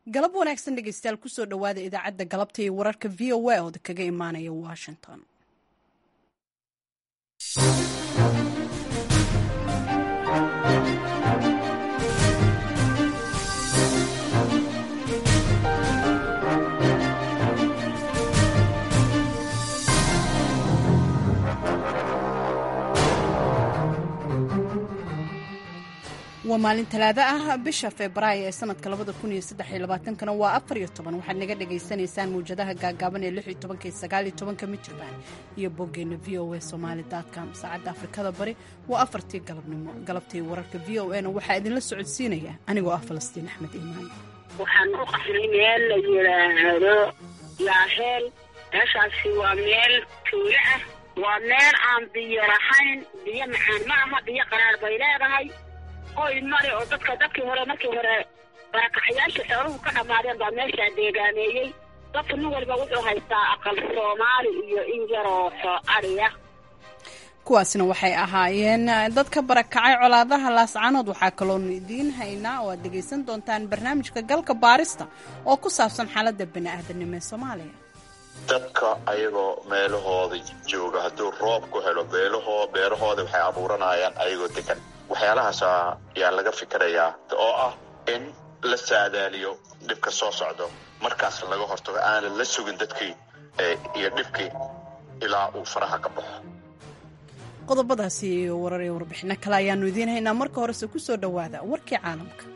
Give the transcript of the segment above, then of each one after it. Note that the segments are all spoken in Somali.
galab wanaagsan dhegeystayaal kusoo dhowaada idaacadda galabta iyo wararka v o a ooda kaga imaanaya washington. waa maalin talaado ah bisha Febraayo ee sanadka 2023 waa 14 waxaad naga dhageysanaysaan muujadaha gaagaaban ee 16 iyo 19 mitirban iyo boggeena voasomali.com. saacadda Afrikada Bari waa 4 galabnimo. galabtii wararka VOA na waxaa idinla socodsiinaya anigoo ah Falastiin Axmed Iimaan. waxaan u qaxnay meel la yiraahdo Yaahel. meeshaasi waa meel tuulo ah, waa meel aan biyo lahayn, biyo macaan ma aha, biyo qaraar bay leedahay. oy mari oo dadkii hore markii hore barakacayaasha xooluhu ka dhamaadeen baa meesha deegaameeyey. dadka nin walba wuxuu haystaa aqal Soomaali iyo injaroo ariya. kuwaasna waxay ahaayeen dadka barakacay colaadaha laascaanood. waxaa kaloo idiin haynaa oo aad dhegaysan doontaan barnaamijka galka baarista oo ku saabsan xaaladda bini'aadanimo ee Soomaaliya. dadka ayagoo meelahooda jooga hadduu roob ku helo beerahooda waxay abuuranayaan ayagoo degan. waxyaalahaas ayaa laga fikirayaa oo ah in la saadaaliyo dhibka soo socdo, markaas laga hortago aan la sugin dadkii iyo dhibkii ilaa uu faraha ka baxo. qodobadaasi iyo warar iyo warbixino kale ayaanu idiin haynaa. marka horese ku soo dhowaada warkii caalamka.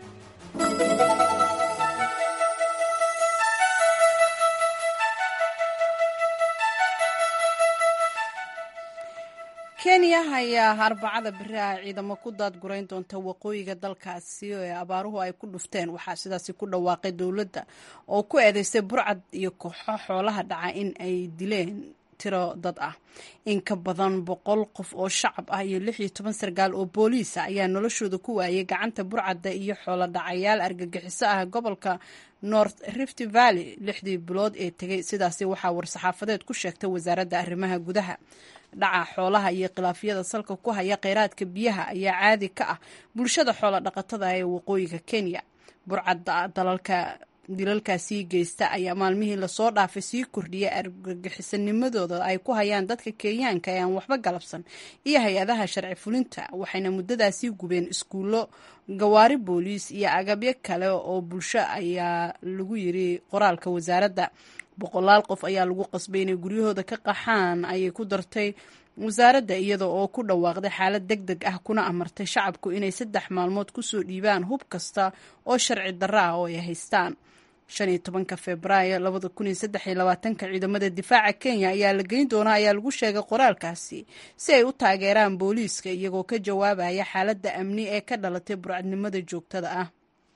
kenya ayaa arbacada biraha ciidamo ku daadgurayn doonta waqooyiga dalkaasi ee abaaruhu ay ku dhufteen. waxaa sidaasi ku dhawaaqay dowladda oo ku eedeystay burcad iyo kooxo xoolaha dhaca in ay dileen tiro dad ah. in ka badan 100 qof oo shacab ah iyo 16 sargaal oo booliisa ayaa noloshooda ku waayay gacanta burcadda iyo xoolo dhacayaal argagixiso ah gobolka North Rift Valley 6 bilood ee tegay. sidaasi waxaa war-saxaafadeed ku sheegtay wasaaradda arrimaha gudaha. dhaca xoolaha iyo khilaafyada salka ku haya kheyraadka biyaha ayaa caadi ka ah bulshada xoolo dhaqatada ee waqooyiga Kenya. burcadda dilalkaasii geysta ayaa maalmihii lasoo dhaafay sii kordhiyay argagixisanimadooda ay ku hayaan dadka Kenyaanka ee aan waxba galabsan iyo hay-adaha sharci fulinta. waxayna muddadaasi gubeen iskuulo, gawaari booliis iyo agabyo kale oo bulsho ayaa lagu yiri qoraalka wasaaradda. 100 qof ayaa lagu qasbay inay guryahooda ka qaxaan ayay ku dartay wasaaradda, iyada oo ku dhawaaqday xaalad degdeg ah kuna amartay shacabku inay 3 maalmood kusoo dhiibaan hub kasta oo sharci darro ah oo ay haystaan. 15 Febraayo 2023 ciidamada difaaca Kenya ayaa la geyn doonaa ayaa lagu sheegay qoraalkaasi si ay u taageeraan booliiska iyagoo ka jawaabaya xaaladda amni ee ka dhalatay burcadnimada joogtada ah.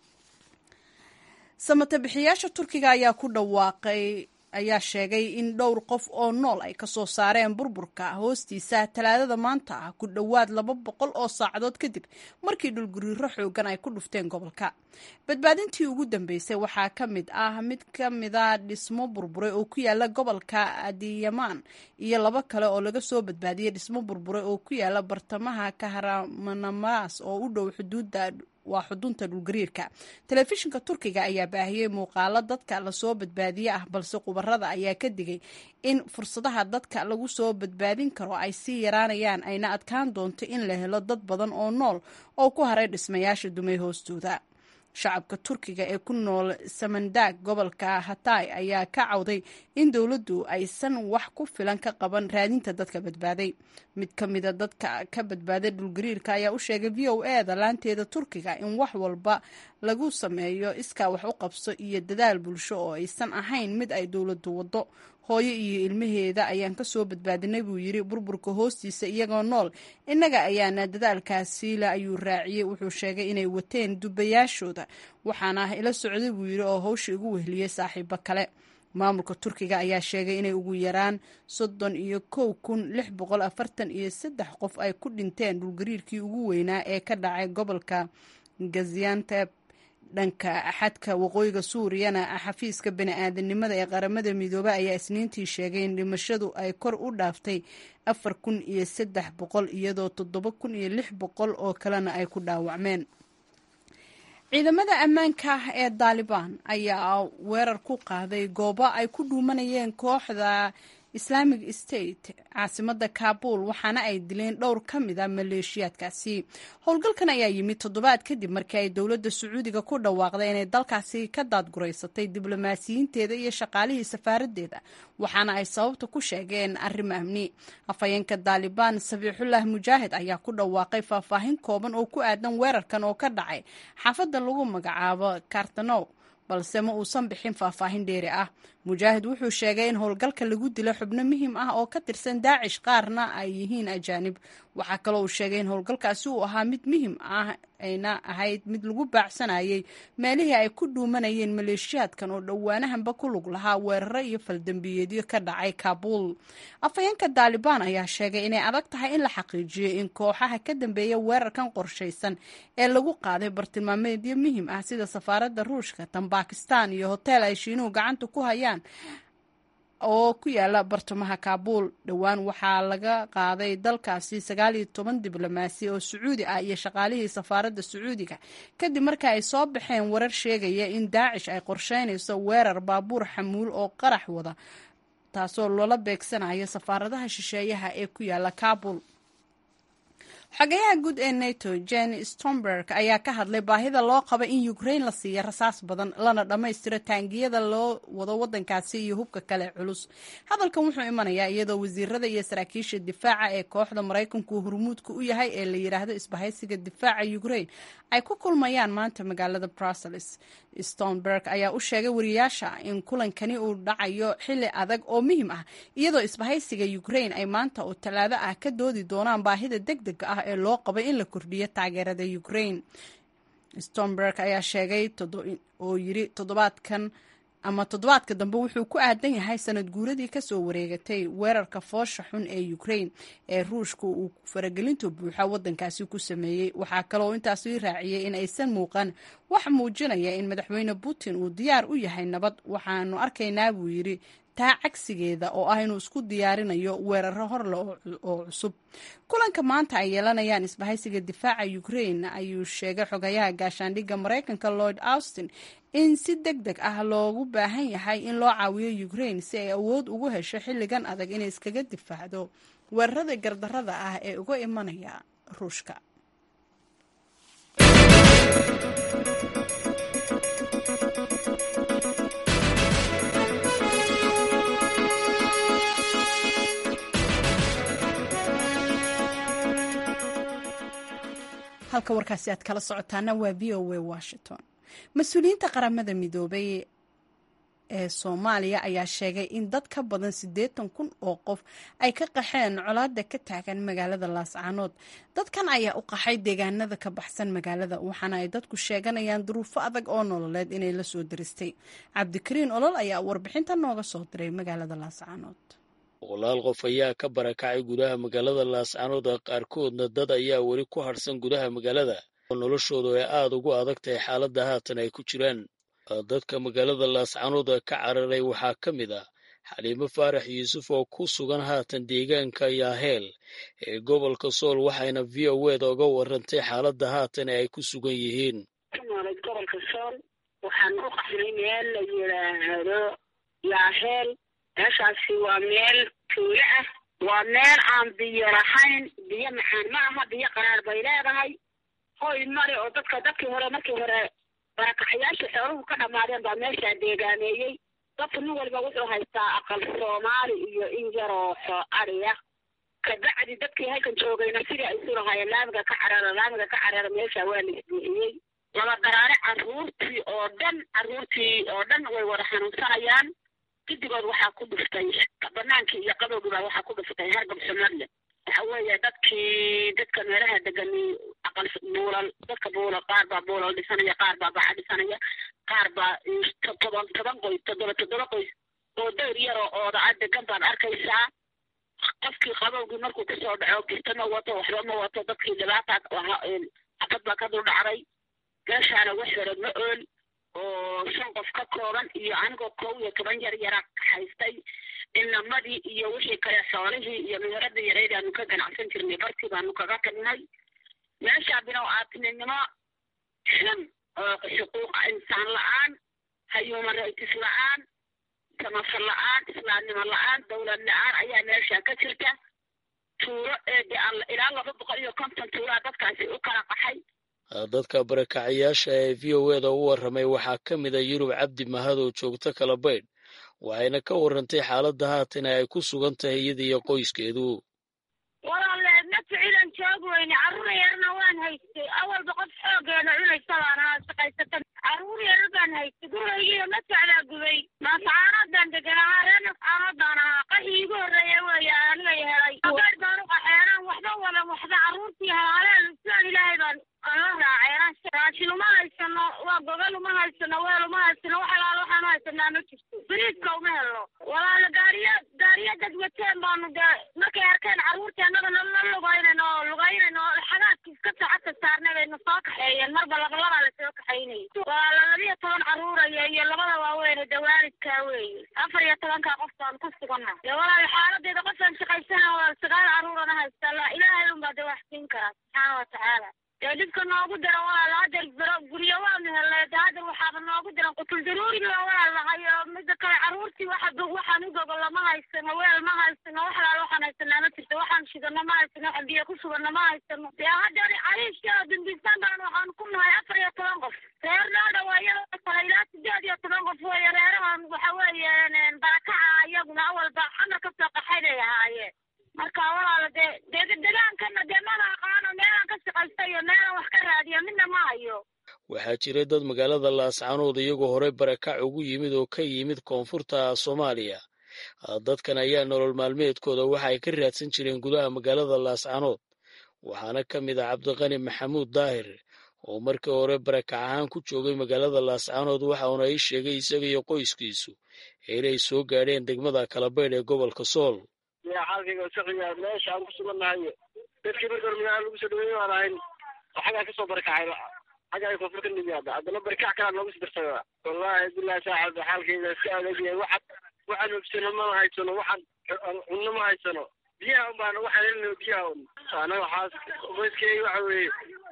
samata bixiyaasha Turkiga ayaa sheegay in dhowr qof oo nool ay ka soo saareen burburka hoostiisa talaadada maanta ah ku dhowaad 200 oo saacadood kadib markii dhulgariiro xoogan ay ku dhufteen gobolka. badbaadintii ugu dambeysay waxaa mid ka mid ah dhismo burburay oo ku yaala gobolka Adiyaman iyo 2 kale oo laga soo badbaadiyay dhismo burburay oo ku yaala bartamaha Kahramanmaraş oo u dhow xudunta dhulgariirka. telefishinka Turkiga ayaa baahiyay muuqaalo dadka la soo badbaadiyay ah, balse khubarada ayaa ka digay in fursadaha dadka lagu soo badbaadin karo ay sii yaraanayaan ayna adkaan doonto in la helo dad badan oo nool oo ku haray dhismayaasha dumay hoostooda. shacabka Turkiga ee ku nool Samandag gobolka Hatay ayaa ka cawday in dowladdu aysan wax ku filan ka qaban raadinta dadka badbaaday. mid ka mid ah dadka ka badbaaday dhulgariirka ayaa u sheegay VOA-da laanteeda Turkiga in wax walba lagu sameeyo iskaa wax u qabso iyo dadaal bulsho oo aysan ahayn mid ay dowladdu wado. hooyo iyo ilmaheeda ayaan ka soo badbaadinay buu yiri burburka hoostiisa iyagoo nool. innaga ayaana dadaalkaasi la ayuu raaciyay. wuxuu sheegay inay wateen dubayaashooda waxaana ila socday buu yiri oo hawsha ugu wehliyay saaxiibo kale. maamulka Turkiga ayaa sheegay inay ugu yaraan 31,643 qof ay ku dhinteen dhulgariirkii ugu weynaa ee ka dhacay gobolka Gaziantep. dhanka axadka waqooyiga Suuriyana xafiiska bini'aadanimada ee qaramada midoobay ayaa isniintii sheegay in dhimashadu ay kor u dhaaftay 4,300 iyadoo 7,600 oo kalena ay ku dhaawacmeen. ciidamada ammaanka ee Taliban ayaa weerar ku qaaday goobo ay ku dhuumanayeen kooxda Islamic State caasimada Kabul waxaana ay dileen dhowr ka mid ah maleeshiyaadkaasi. Howlgalkan ayaa yimid toddobaad kadib markii ay dowladda Sacuudiga ku dhawaaqday inay dalkaasi ka daadgureysatay diblomaasiyiinteeda iyo shaqaalihii safaaradeeda waxaana ay sababta ku sheegeen arrimo amni. Afhayeenka Taliban Sabiixullah Mujaahid ayaa ku dhawaaqay faahfaahin kooban oo ku aadan weerarkan oo ka dhacay xaafadda lagu magacaabo Kartanow balse ma uusan bixin faahfaahin dheeri ah. Mujaahid wuxuu sheegay in howlgalka lagu dilo xubno muhiim ah oo ka tirsan Daacish qaarna ay yihiin ajaanib. Waxaa kaloo uu sheegay in howlgalkaasi uu ahaa mid muhiim ah ayna ahayd mid lagu baacsanayay meelihii ay ku dhuumanayeen maleeshiyaadkan oo dhowaanahanba ku lug lahaa weeraro iyo faldambiyeedyo ka dhacay Kabul. Afhayeenka Taliban ayaa sheegay inay adag tahay in la xaqiijiyo in kooxaha ka dambeeya weerarkan qorshaysan ee lagu qaaday bartilmaameedyo muhiim ah sida safaaradda Ruushka, tan Bakistan iyo hotel ay Shiinuhu gacanta ku hayaan oo ku yaala bartamaha Kabul. Dhowaan waxaa laga qaaday dalkaasi 19 diblomaasi oo Sacuudi ah iyo shaqaalihii safaaradda Sacuudiga kadib markii ay soo baxeen warar sheegaya in Daacish ay qorsheynayso weerar baabuur xamuul oo qarax wada taasoo loola beegsanayo safaaradaha shisheeyaha ee ku yaala Kabul. Xogayaha guud ee NATO Jens Stoltenberg ayaa ka hadlay baahida loo qabo in Ukraine la siiyo rasaas badan lana dhammaystiro taangiyada loo wado wadankaasi iyo hubka kale culus. Hadalkan wuxuu imanayaa iyadoo wasiirada iyo saraakiisha difaaca ee kooxda Mareykanku hormuudka u yahay ee la yiraahdo isbahaysiga difaaca Ukraine ay ku kulmayaan maanta magaalada Brussels. Stoltenberg ayaa u sheegay wariyaasha in kulankani uu dhacayo xilli adag oo muhiim ah iyadoo isbahaysiga Ukraine ay maanta oo Talaado ah ka doodi doonaan baahida degdega ah ee loo qabay in la kordhiyo taageerada Ukraine. Stoltenberg ayaa sheegay oo yiri toddobaadka dambe wuxuu ku aadan yahay sanad guuradii ka soo wareegatay weerarka foosha xun ee Ukraine ee Ruushku uu faragelinta buuxa wadankaasi ku sameeyay. Waxaa kaloo intaas raaciyay in aysan muuqan wax muujinaya in madaxweyne Putin uu diyaar u yahay nabad. Waxaanu arkaynaa buu yiri taa cagsigeeda oo ah inuu isku diyaarinayo weeraro horle oo cusub. Kulanka maanta ay yeelanayaan isbahaysiga difaaca Ukraine ayuu sheegay xogayaha gaashaandhigga Mareykanka Lloyd Austin in si degdeg ah loogu baahan yahay in loo caawiyo Ukraine si ay awood ugu hesho xilligan adag inay iskaga difaacdo weerarada gardarrada ah ee uga imanaya Ruushka. halka warkaasi aad kala socotaana waa VOA Washington. Mas-uuliyiinta qaramada midoobay ee Soomaaliya ayaa sheegay in dad ka badan 80,000 oo qof ay ka qaxeen colaadda ka taagan magaalada Laascaanood. Dadkan ayaa u qaxay deegaanada ka baxsan magaalada waxaana ay dadku sheeganayaan duruufo adag oo nololeed inay la soo diristay. Cabdikariin Olol ayaa warbixinta nooga soo diray magaalada Laascaanood. boqolaal qof ayaa ka barakacay gudaha magaalada Laascaanood qaarkoodna dad ayaa weli ku harsan gudaha magaalada oo noloshoodu ay aad ugu adag tahay xaaladda haatan ay ku jiraan. dadka magaalada Laascaanood ka cararay waxaa ka mid ah Xaliimo Faarax Yuusuf oo ku sugan haatan deegaanka Yaaheel ee gobolka Sool waxayna VOA uga warantay xaaladda haatan ay ku sugan yihiin. gobolka Sool waxaan u qaxnay meel la yiraahdo Yaaheel. meeshaasi waa meel tuulo ah, waa meel aan biyo lahayn, biyo macaan ma aha, biyo qaraar bay leedahay. hoy mari oo dadkii hore markii hore barakacayaasha xooluhu ka dhamaadeen baa meeshaa deegaameeyey. dadka nin waliba wuxuu haystaa aqal Soomaali iyo in yaroo ariya. kabacdi dadkii halkan joogayna sidii ay isu lahaayeen laamiga ka carara meesha waa la isbuuxiyey. laba daraare carruurtii oo dhan way wada xanuunsanayaan. gidigood waxaa ku dhuftay banaankii iyo qabowgiibaa waxaa ku dhuftay hargab Soomaaliya. waxa weeye dadka meelaha degan aqal buulal, dadka buulal qaar baa buulal dhisanaya, qaar baa baca dhisanaya, qaar baa todoba qoys oo dayr yaroo ooda degan baad arkaysaa. qofkii qabowgii markuu kasoo dhaco gista ma wato, waxba ma wato. dadkii dhibaataad xabad baa ka dul dhacday. meeshaana wax hore ma ool oo 5 qof ka kooban iyo anigoo 11 yar haystay. inamadii iyo wixii kale xoolihii iyo meherada yareed aanu ka ganacsan jirnay bartii baanu kaga tagnay. meesha binow aadnimo xuquuqa insaan la-aan, human rights la-aan, samafal la-aan, islaamnimo la-aan, dawlad la-aan ayaa meesha ka jirta. tuuro ilaa 250 tuuraa dadkaasi u kala qaxay. dadka barakacayaasha ee v o eda u warramay waxaa ka mid a Yurub Cabdi Mahad oo joogta Kalabaydh, waxayna ka warrantay xaaladda haatan ay ku sugan tahay iyada iyo qoyskeedu. walaaleed ma ficilan joog weyne, carruur yarna waan haystay. awalba qof xoogeena cunaysa baan shaqaysata. carruur yar baan haystay, gurigii ma socdaa gubay. maasacaanadan deganaa reer nafcaanadan ahaa qaxii igu horreeya weeye aniga helay. abayd baan u qaxeenaan waxba wada waxda carruurtii halaaleen islaan ilaahay baan la raaceen. raashin uma haysano, waa gogol uma haysano, weel uma haysano, wax alaala waxaan u haysanaa ma jirto. bariiska uma helno. walaala gaariya dad wateen baanu dee markay arkeen carruurtii annaga la lugaynayno xagaadka iska sacadka saarnay bayna soo kaxeeyeen. marba labalabaa lasoo kaxaynayay. walaala 12 carruuraya iyo labada waaweyne dee waalidkaa weeye. 14 qof baan ku suganna. dee walaala xaaladeeda qofaan shaqaysana waa 9 carruurana haystaa. ilaahay unbaa dee wax siin karaa subxaana watacaala. dee dhibka noogu dira walaala hadeer guryo waanu helnay. dee hadeer waxaaba noogu diran qutul daruuriga walaal lahay. oo mida kale carruurtii waxaan u gogo lama haysano, weel ma haysano, wax alaala waxaan haysanaa ma jirto. waxaan shidano ma haysano, waxaan biyo ku shubano ma haysano. dee hadeer cariishka dambiisaan baan waxaan ku nahay 14 qof. reer noo dhawaayada kale ilaa 18 qof weeye. reerahan waxa weeye barakaca iyaguna awalba xamar ka soo qaxay bay ahaayeen. marka walaala dee degaankana dee mana aqaano meelaan ka shaqaysta iyo meelaan wax ka raadiya midna ma hayo. waxaa jiray dad magaalada Laascaanood iyagoo hore barakac ugu yimid oo ka yimid koonfurta Soomaaliya. dadkan ayaa nolol maalmeedkooda waxa ay ka raadsan jireen gudaha magaalada Laascaanood, waxaana ka mid ah Cabdiqani Maxamuud Daahir oo markii hore barakac ahaan ku joogay magaalada Laascaanood. waxa uuna ii sheegay isaga iyo qoyskiisu inay soo gaadheen degmada Kalabaydh ee gobolka Sool. xaalkayga shaqeeya meesha aan ku sugannahay dadkii markii magaalo lagu soo dhaweeyay waan ahayn xagaa ka soo barakacay xagaa ay koonfurta nimaada haddana barakac kale loogu sidirsadaa. wallaahi billahi saaxib xaalkayga iska adeegaya waxaan obsano ma haysano, waxaan cunno ma haysano, biyaha un baan waxaan helnay biyaha un. anaga waxaas qoyskeyga waxa weeye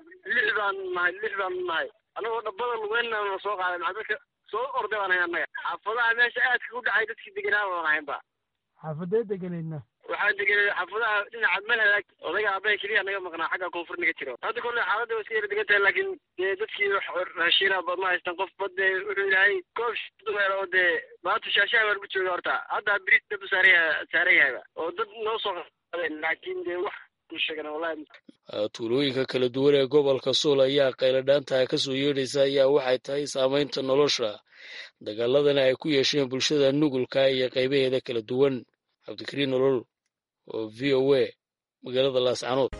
6 baan nahay anagoo dhabbada lugeynna soo qaaday maxaa dadka soo orday baan ahay annaga. xaafadaha meesha aadka u dhacay dadkii deganaa baan ahaynba. xaafadee deganeydna waxaan deganay xaafadaha dhinaca malhadaag. odayga aabbaha keliya naga maqnaa xagga koonfur naga jiro. hadda kolle xaaladda waa iska yara degan tahay, laakiin dee dadkii raashiina ma haystaan. qof badde wuxuu ilaahay koob dumeel oo dee maanta shaashaha baan ku jooga horta. hadda biriis dab saaran yahayba oo dad noo soo qaadeen, laakiin dee wax ku sheegana wallahi. tuulooyinka kala duwan ee gobolka Sool ayaa qayladhaanta ka soo yeedhaysa ayaa waxay tahay saamaynta nolosha dagaaladana ay ku yeesheen bulshada nugulka iyo qaybaheeda kala duwan. Cabdikariin Nolol oo v o a magaalada Laascaanood.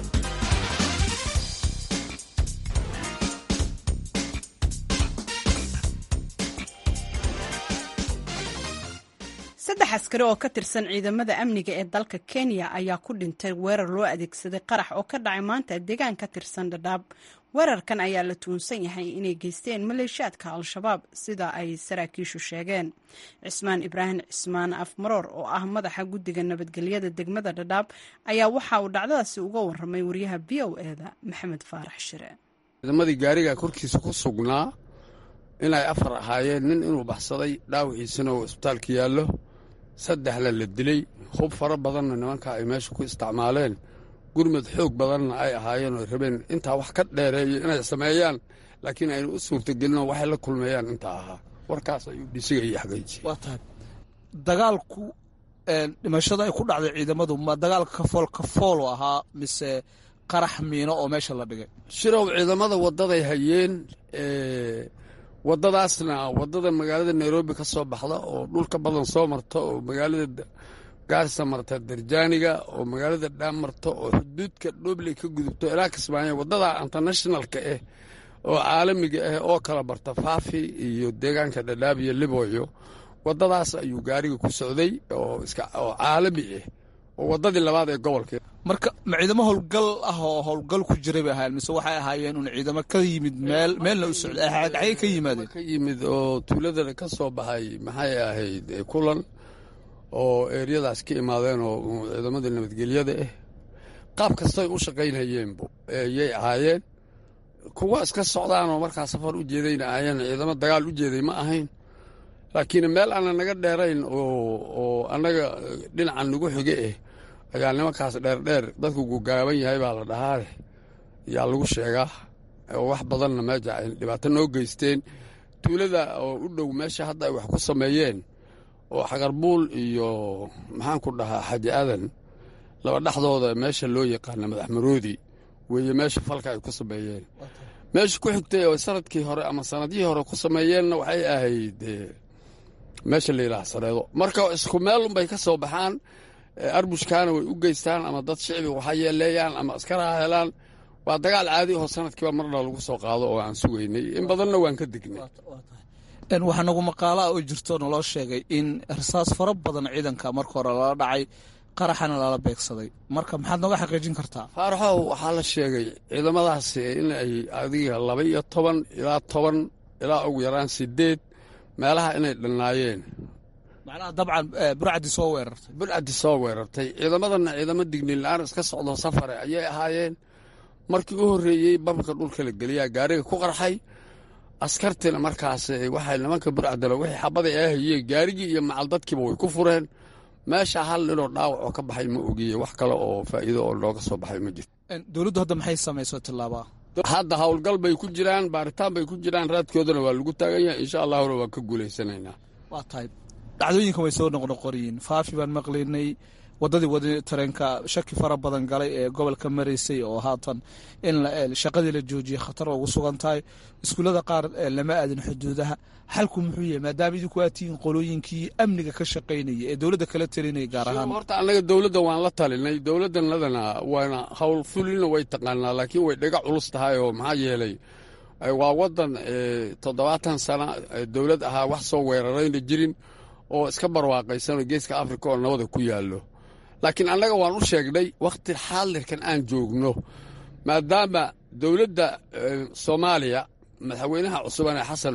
saddex askari oo ka tirsan ciidamada amniga ee dalka Kenya ayaa ku dhintay weerar loo adeegsaday qarax oo ka dhacay maanta deegaan ka tirsan Dadaab. weerarkan ayaa la tuunsan yahay inay geysteen maleeshiyaadka Al-Shabaab sida ay saraakiishu sheegeen. Cismaan Ibraahim Cismaan Afmaroor oo ah madaxa guddiga nabadgelyada degmada Dadaab ayaa waxa uu dhacdadaasi uga warramay wariyaha VOA-da Maxamed Faarax Shire. ciidamadii gaariga korkiisa ku sugnaa inay 4 ahaayeen, nin inuu baxsaday dhaawiciisana oo isbitaalka yaallo, 3 la dilay. hub fara badanna nimanka ay meesha ku isticmaaleen, gurmad xoog badanna ay ahaayeen oo rabeen intaa wax ka dheereeyo inay sameeyaan, laakiin aynu u suurtagelin oo waxay la kulmeeyaan intaa ahaa. warkaas ayuu dhisiga iyo xaqiijiyey. waa tahay dagaalku dhimashada ay ku dhacday ciidamadu ma dagaalka kafool ahaa mise qarax miino oo meesha la dhigay? shirow ciidamada wadaday hayeen, wadadaasna wadada magaalada Nairobi ka soo baxda oo dhulka badan soo marta oo magaalada Gaarisa marta Darjaaniga oo magaalada Dhaam marta oo xuduudka Dhobley ka gudubto ilaa Kismaayo. wadada internationalka oo caalamiga oo kala barta Faafi iyo deegaanka Dadaab iyo Liboyo. wadadaas ayuu gaariga ku socday oo caalami oo wadadii labaad ee gobolka. marka ma ciidamo howlgal ah oo howlgal ku jiray bay ahaayeen mise waxay ahaayeen un ciidamo ka yimid meelna u socday? xagee ka yimaadeen? ka yimid oo tuulada ka soo baxay maxay ahayd kulan oo eeriyadaas ka imaadeen oo ciidamada nabadgelyada qaab kastay u shaqaynayeen ayay ahaayeen. kuwa iska socdaan oo markaa safar u jeedayna ayaan ciidamo dagaal u jeeday ma ahayn laakiin meel aanan naga dheerayn oo annaga dhinacan nagu xige ayaa nimankaas dheerdheer dadku gugaaban yahay baa la dhahaa yaa lagu sheegaa oo wax badanna meesha ay dhibaato noo geysteen tuulada oo u dhow meesha hadda ay wax ku sameeyeen oo xagarbuul iyo maxaan ku dhahaa xaji aadan laba dhexdooda meesha loo yaqaana madax maroodi weeye meesha falka ay ku sameeyeen meesha ku xigtay oo sanadkii hore ama sanadihii hore ku sameeyeenna waxay ahayd meesha la yidhaha sareedo marka isku meelunbay ka soo baxaan arbushkaana way u geystaan ama dad shicbi waxa yeeleeyaan ama askaraha helaan waa dagaal caadi oo sanadkiiba marna lagu soo qaado oo aan sugaynay in badanna waan ka degnay waxaa nagu maqaalaa oo jirto naloo sheegay in rasaas fara badan ciidanka marka hore lala dhacay qaraxana lala beegsaday marka maxaad nooga xaqiijin kartaa faaraxow waxaa la sheegay ciidamadaasi in ay adiga 12 ilaa 10 ilaa ugu yaraan 8 meelaha inay dhannaayeen macnaha dabcan burcadi soo weerartay ciidamadana ciidamo digniin la-aan iska socdo safare ayay ahaayeen markii u horreeyey bamka dhulka la geliyaa gaariga ku qarxay askartina markaas waxay nimanka burcadala wixii xabada ay hayeen gaarigii iyo macal dadkiiba way ku fureen meesha hal ninoo dhaawac oo ka baxay ma ogiye wax kale oo faa'iido oo looga soo baxay ma jirto dowladdu hadda maxay samayso tillaabaa hadda howlgal bay ku jiraan baaritaan bay ku jiraan raadkoodana waa lagu taagan yahay insha allahuna waan ka guulaysanaynaa waa tahay dhacdooyinkan way soo noqnoqoriyiin faafi baan maqlaynay waddadii tareenka shaki fara badan galay ee gobolka maraysay oo haatan in shaqadii la joojiyey khatar ugu sugan tahay iskuullada qaar lama aadin xuduudaha xalku muxuu yahay maadaama idinku aad tihiin qolooyinkii amniga ka shaqaynaya ee dowladda kala talinaya gaar ahaan horta annaga dowladda waan la talinay dowladdanadana waana hawl fulina way taqaanaa laakiin way dhaga culus tahay oo maxaa yeelay waa waddan 70 sano dowlad ahaa wax soo weerarayna jirin oo iska barwaaqaysanoo geeska afrika oo nabada ku yaallo laakiin annaga waan u sheegnay wakhti xaadirkan aan joogno maadaama dowladda soomaaliya madaxweynaha cusuban ee xasan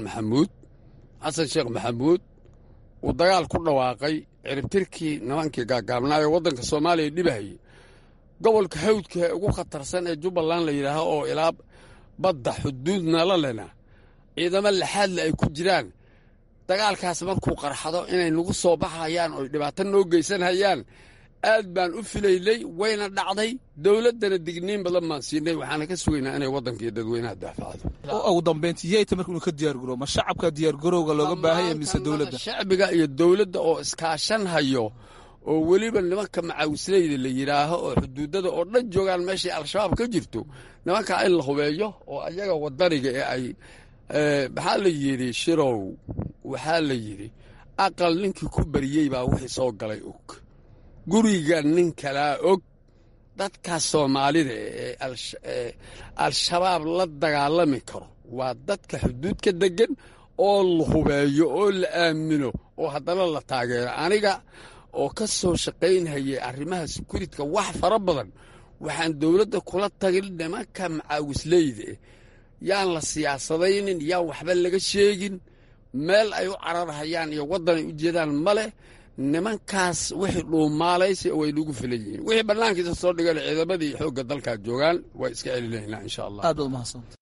sheekh maxamuud uu dagaal ku dhawaaqay ciribtirkii nimankii gaagaabnaayo waddanka soomaaliya dhibahayay gobolka hawdka ee ugu khatarsan ee jubbaland la yidhaaho oo ilaa badda xuduud nala lena ciidamo laxaadle ay ku jiraan dagaalkaas markuu qarxado inay nagu soo baxayaan oo dhibaato noo geysanhayaan aad baan u filaynay wayna dhacday dowladdana digniin badan baan siinay waxaana ka sugaynaa inay waddanka iyo dadweynaha daafacdo ugu dambayntii yayta marka inuu ka diyaargaroobo ma shacabka diyaargarowga looga baahanya mise dowladda shacbiga iyo dowladda oo iskaashan hayo oo weliba nimanka macawisleyda la yidhaaho oo xuduudada oo dhan joogaan meeshay al-shabaab ka jirto nimankaa in la hubeeyo oo ayaga waddaniga ee ay maxaa la yidhi shirow waxaa la yidhi aqal ninkii ku bariyey baa wixii soo galay og guriga nin kalaa og dadkaas soomaalida ee al-shabaab la dagaalami karo waa dadka xuduudka deggan oo la hubeeyo oo la aamino oo haddana la taageero aniga oo ka soo shaqaynhayay arrimaha sekuuritka wax fara badan waxaan dowladda kula tagin nimanka macaawisleyda yaan la siyaasadaynin yaan waxba laga sheegin meel ay u cararhayaan iyo waddan ay u jeedaan ma leh nimankaas wixii dhuumaalaysi way nagu filan yihiin wixii bannaankiisa soo dhigan ciidamadii xoogga dalkaa joogaan way iska celinaynaa insha allah aad baad umahadsanta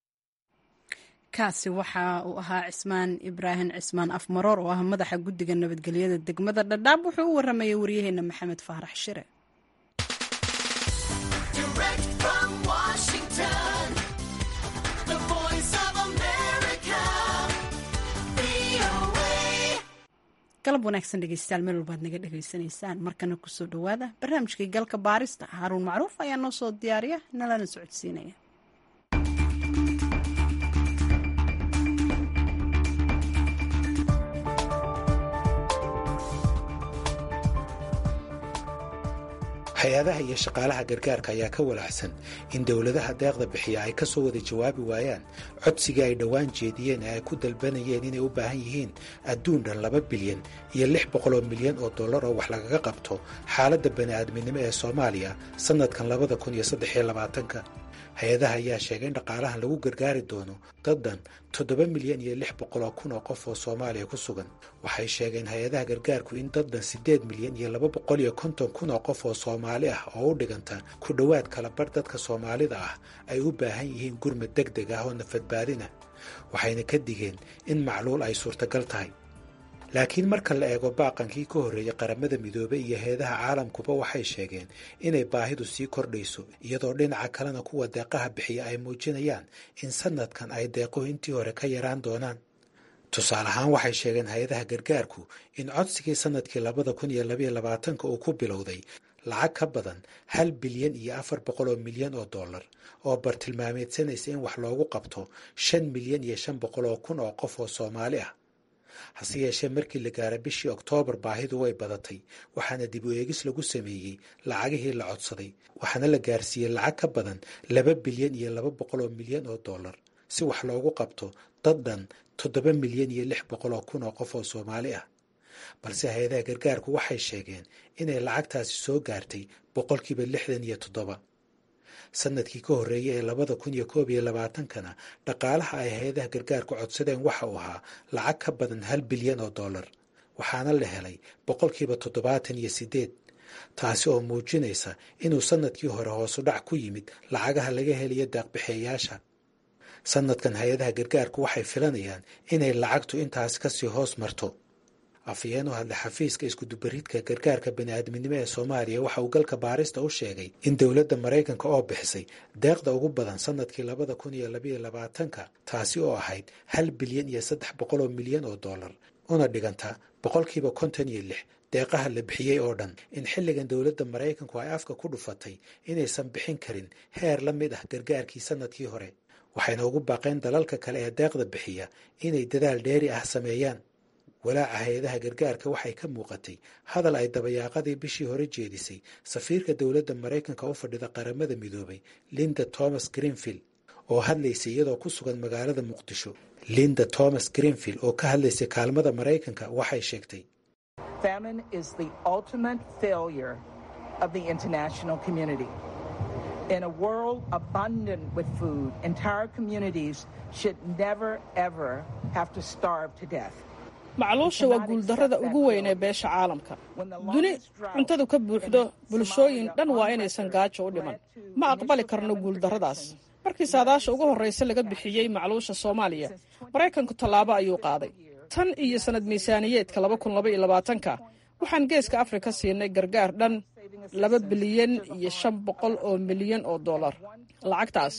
kaasi waxa uu ahaa cismaan ibraahim cismaan afmaroor oo ah madaxa guddiga nabadgelyada degmada dhadhaab wuxuu u warramayay waryaheena maxamed faarax shire galab wanaagsan dhegeystayaal meel walbaad naga dhegaysanaysaan markana kusoo dhowaada barnaamijkii galka baarista haaruun macruuf ayaa noo soo diyaariya nalana socodsiinaya hay-adaha iyo shaqaalaha gargaarka ayaa ka walaacsan in dowladaha deeqda bixiya ay ka soo wada jawaabi waayaan codsigii ay dhowaan jeediyeen ee ay ku dalbanayeen inay u baahan yihiin adduun dhan 2 bilyan iyo 600 milyan oo dollar oo wax lagaga qabto xaaladda bani'aadminimo ee soomaaliya sannadkan 2023 hay-adaha ayaa sheegay in dhaqaalahan lagu gargaari doono dadan 7,600,000 oo qof oo Soomaaliya ku sugan. waxay sheegeen hay-adaha gargaarku in dadan 8,250,000 oo qof oo Soomaali ah oo u dhiganta ku dhowaad kala bar dadka Soomaalida ah ay u baahan yihiin gurmad degdeg ah oo nafadbaadina, waxayna ka digeen in macluul ay suurtagal tahay. laakiin marka la eego baaqankii ka horreeyay qaramada midoobay iyo hay-adaha caalamkuba waxay sheegeen inay baahidu sii kordhayso, iyadoo dhinaca kalena kuwa deeqaha bixiya ay muujinayaan in sanadkan ay deequhu intii hore ka yaraan doonaan. tusaale ahaan waxay sheegeen hay-adaha gargaarku in codsigii sanadkii 2022 uu ku bilowday lacag ka badan 1,400 milyan oo dollar oo bartilmaameedsanaysa in wax loogu qabto 5,500,000 oo qof oo Soomaali ah. hase yeeshee markii la gaaray bishii Oktoobar baahidu way badatay, waxaana dib u eegis lagu sameeyey lacagihii la codsaday, waxaana la gaarsiiyey lacag ka badan 2,200 milyan oo dollar si wax loogu qabto dadan 7,600,000 oo qof oo Soomaali ah. balse hay-adaha gargaarku waxay sheegeen inay lacagtaasi soo gaartay 67%. sanadkii ka horreeyay ee 2021kana dhaqaalaha ay hay-adaha gargaarku codsadeen waxa uu ahaa lacag ka badan 1 bilyan oo dollar, waxaana la helay 78%. taasi oo muujinaysa inuu sanadkii hore hoosu dhac ku yimid lacagaha laga helayo deeqbixiyayaasha. sanadkan hay-adaha gargaarku waxay filanayaan inay lacagtu intaasi kasii hoos marto. afhayeen u hadlay xafiiska iskudubaridka gargaarka bani'aadminimo ee Soomaaliya waxa uu galka baarista u sheegay in dowladda Maraykanka oo bixisay deeqda ugu badan sanadkii 2022 taasi oo ahayd 1,300 milyan oo dollar, una dhiganta 56% deeqaha la bixiyey oo dhan. in xilligan dowladda Maraykanku ay afka ku dhufatay inaysan bixin karin heer la mid ah gargaarkii sanadkii hore, waxayna ugu baaqeen dalalka kale ee deeqda bixiya inay dadaal dheeri ah sameeyaan. walaaca hay-adaha gargaarka waxay ka muuqatay hadal ay dabayaaqadii bishii hore jeedisay safiirka dowladda Maraykanka u fadhida qaramada midoobay Linda Thomas Greenfield oo hadlaysay iyadoo ku sugan magaalada Muqdisho. Linda Thomas Greenfield oo ka hadlaysay kaalmada Maraykanka waxay sheegtay, Famine is the ultimate failure of the international community. In a world abundant with food, entire communities should never ever have to starve to death. macluusha waa guuldarrada ugu weyn ee beesha caalamka. duni cuntadu ka buuxdo, bulshooyin dhan waa inaysan gaajo u dhiman. ma aqbali karno guuldarradaas. markii saadaasha ugu horraysa laga bixiyey macluusha Soomaaliya, Maraykanku tallaabo ayuu qaaday. tan iyo sanad miisaaniyeedka 2022 waxaan geeska Afrika siinay gargaar dhan 2,500 milyan oo dollar. lacagtaas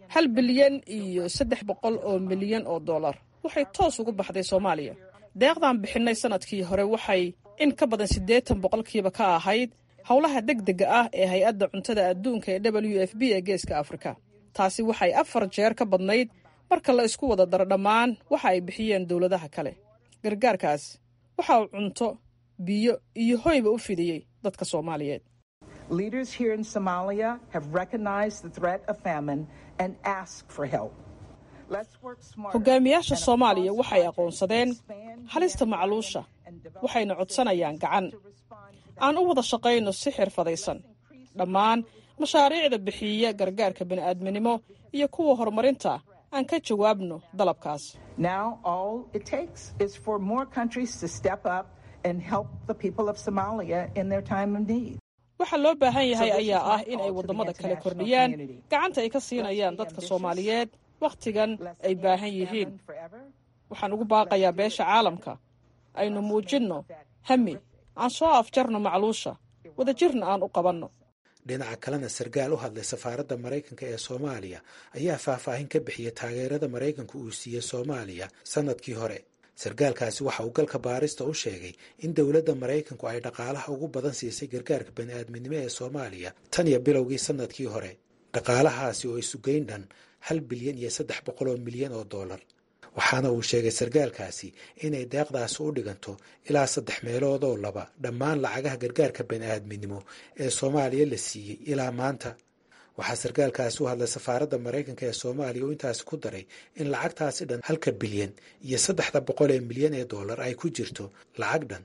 1,300 milyan oo dollar waxay toos ugu baxday Soomaaliya. deeqdan bixinay sanadkii hore waxay in ka badan 80% ka ahayd howlaha degdega ah ee hay-adda cuntada adduunka ee WFP ee geeska Afrika. taasi waxay 4 jeer ka badnayd marka la isku wada daro dhammaan waxa ay bixiyeen dowladaha kale. gargaarkaas waxa uu cunto, biyo iyo hoyba u fidiyey dadka Soomaaliyeed. Leaders here in Somalia have recognized the threat of famine and asked for help. hogaamiyaasha Soomaaliya waxay aqoonsadeen halista macluusha, waxayna codsanayaan gacan. aan u wada shaqayno si xirfadaysan. dhammaan mashaariicda bixiya gargaarka bani'aadminimo iyo kuwa horumarinta aan ka jawaabno dalabkaas. Now all it takes is for more countries to step up and help the people of Somalia in their time of need. waxa loo baahan yahay ayaa ah in ay wadamada kale kordhiyaan gacanta ay ka siinayaan dadka Soomaaliyeed waqtigan ay baahan yihiin. waxaan ugu baaqayaa beesha caalamka aynu muujinno hami, aan soo afjarno macluusha, wadajirna aan u qabanno. dhinaca kalena sarkaal u hadlay safaaradda Maraykanka ee Soomaaliya ayaa faahfaahin ka bixiyay taageerada Maraykanku uu siiyey Soomaaliya sanadkii hore. sarkaalkaasi waxa uu galka baarista u sheegay in dowladda Maraykanku ay dhaqaalaha ugu badan siisay gargaarka bani'aadminimo ee Soomaaliya tan iyo bilowgii sanadkii hore. dhaqaalahaasi oo isu geyn dhan 1,300 milyan oo dollar. waxaana uu sheegay sarkaalkaasi inay deeqdaasi u dhiganto ilaa 3 meelood oo dhammaan lacagaha gargaarka bani'aadminimo ee Soomaaliya la siiyey ilaa maanta. waxaa sarkaalkaasi u hadlay safaaradda Maraykanka ee Soomaaliya oo intaasi ku daray in lacagtaasi dhan 1 bilyan iyo 300 milyan ee dollar ay ku jirto lacag dhan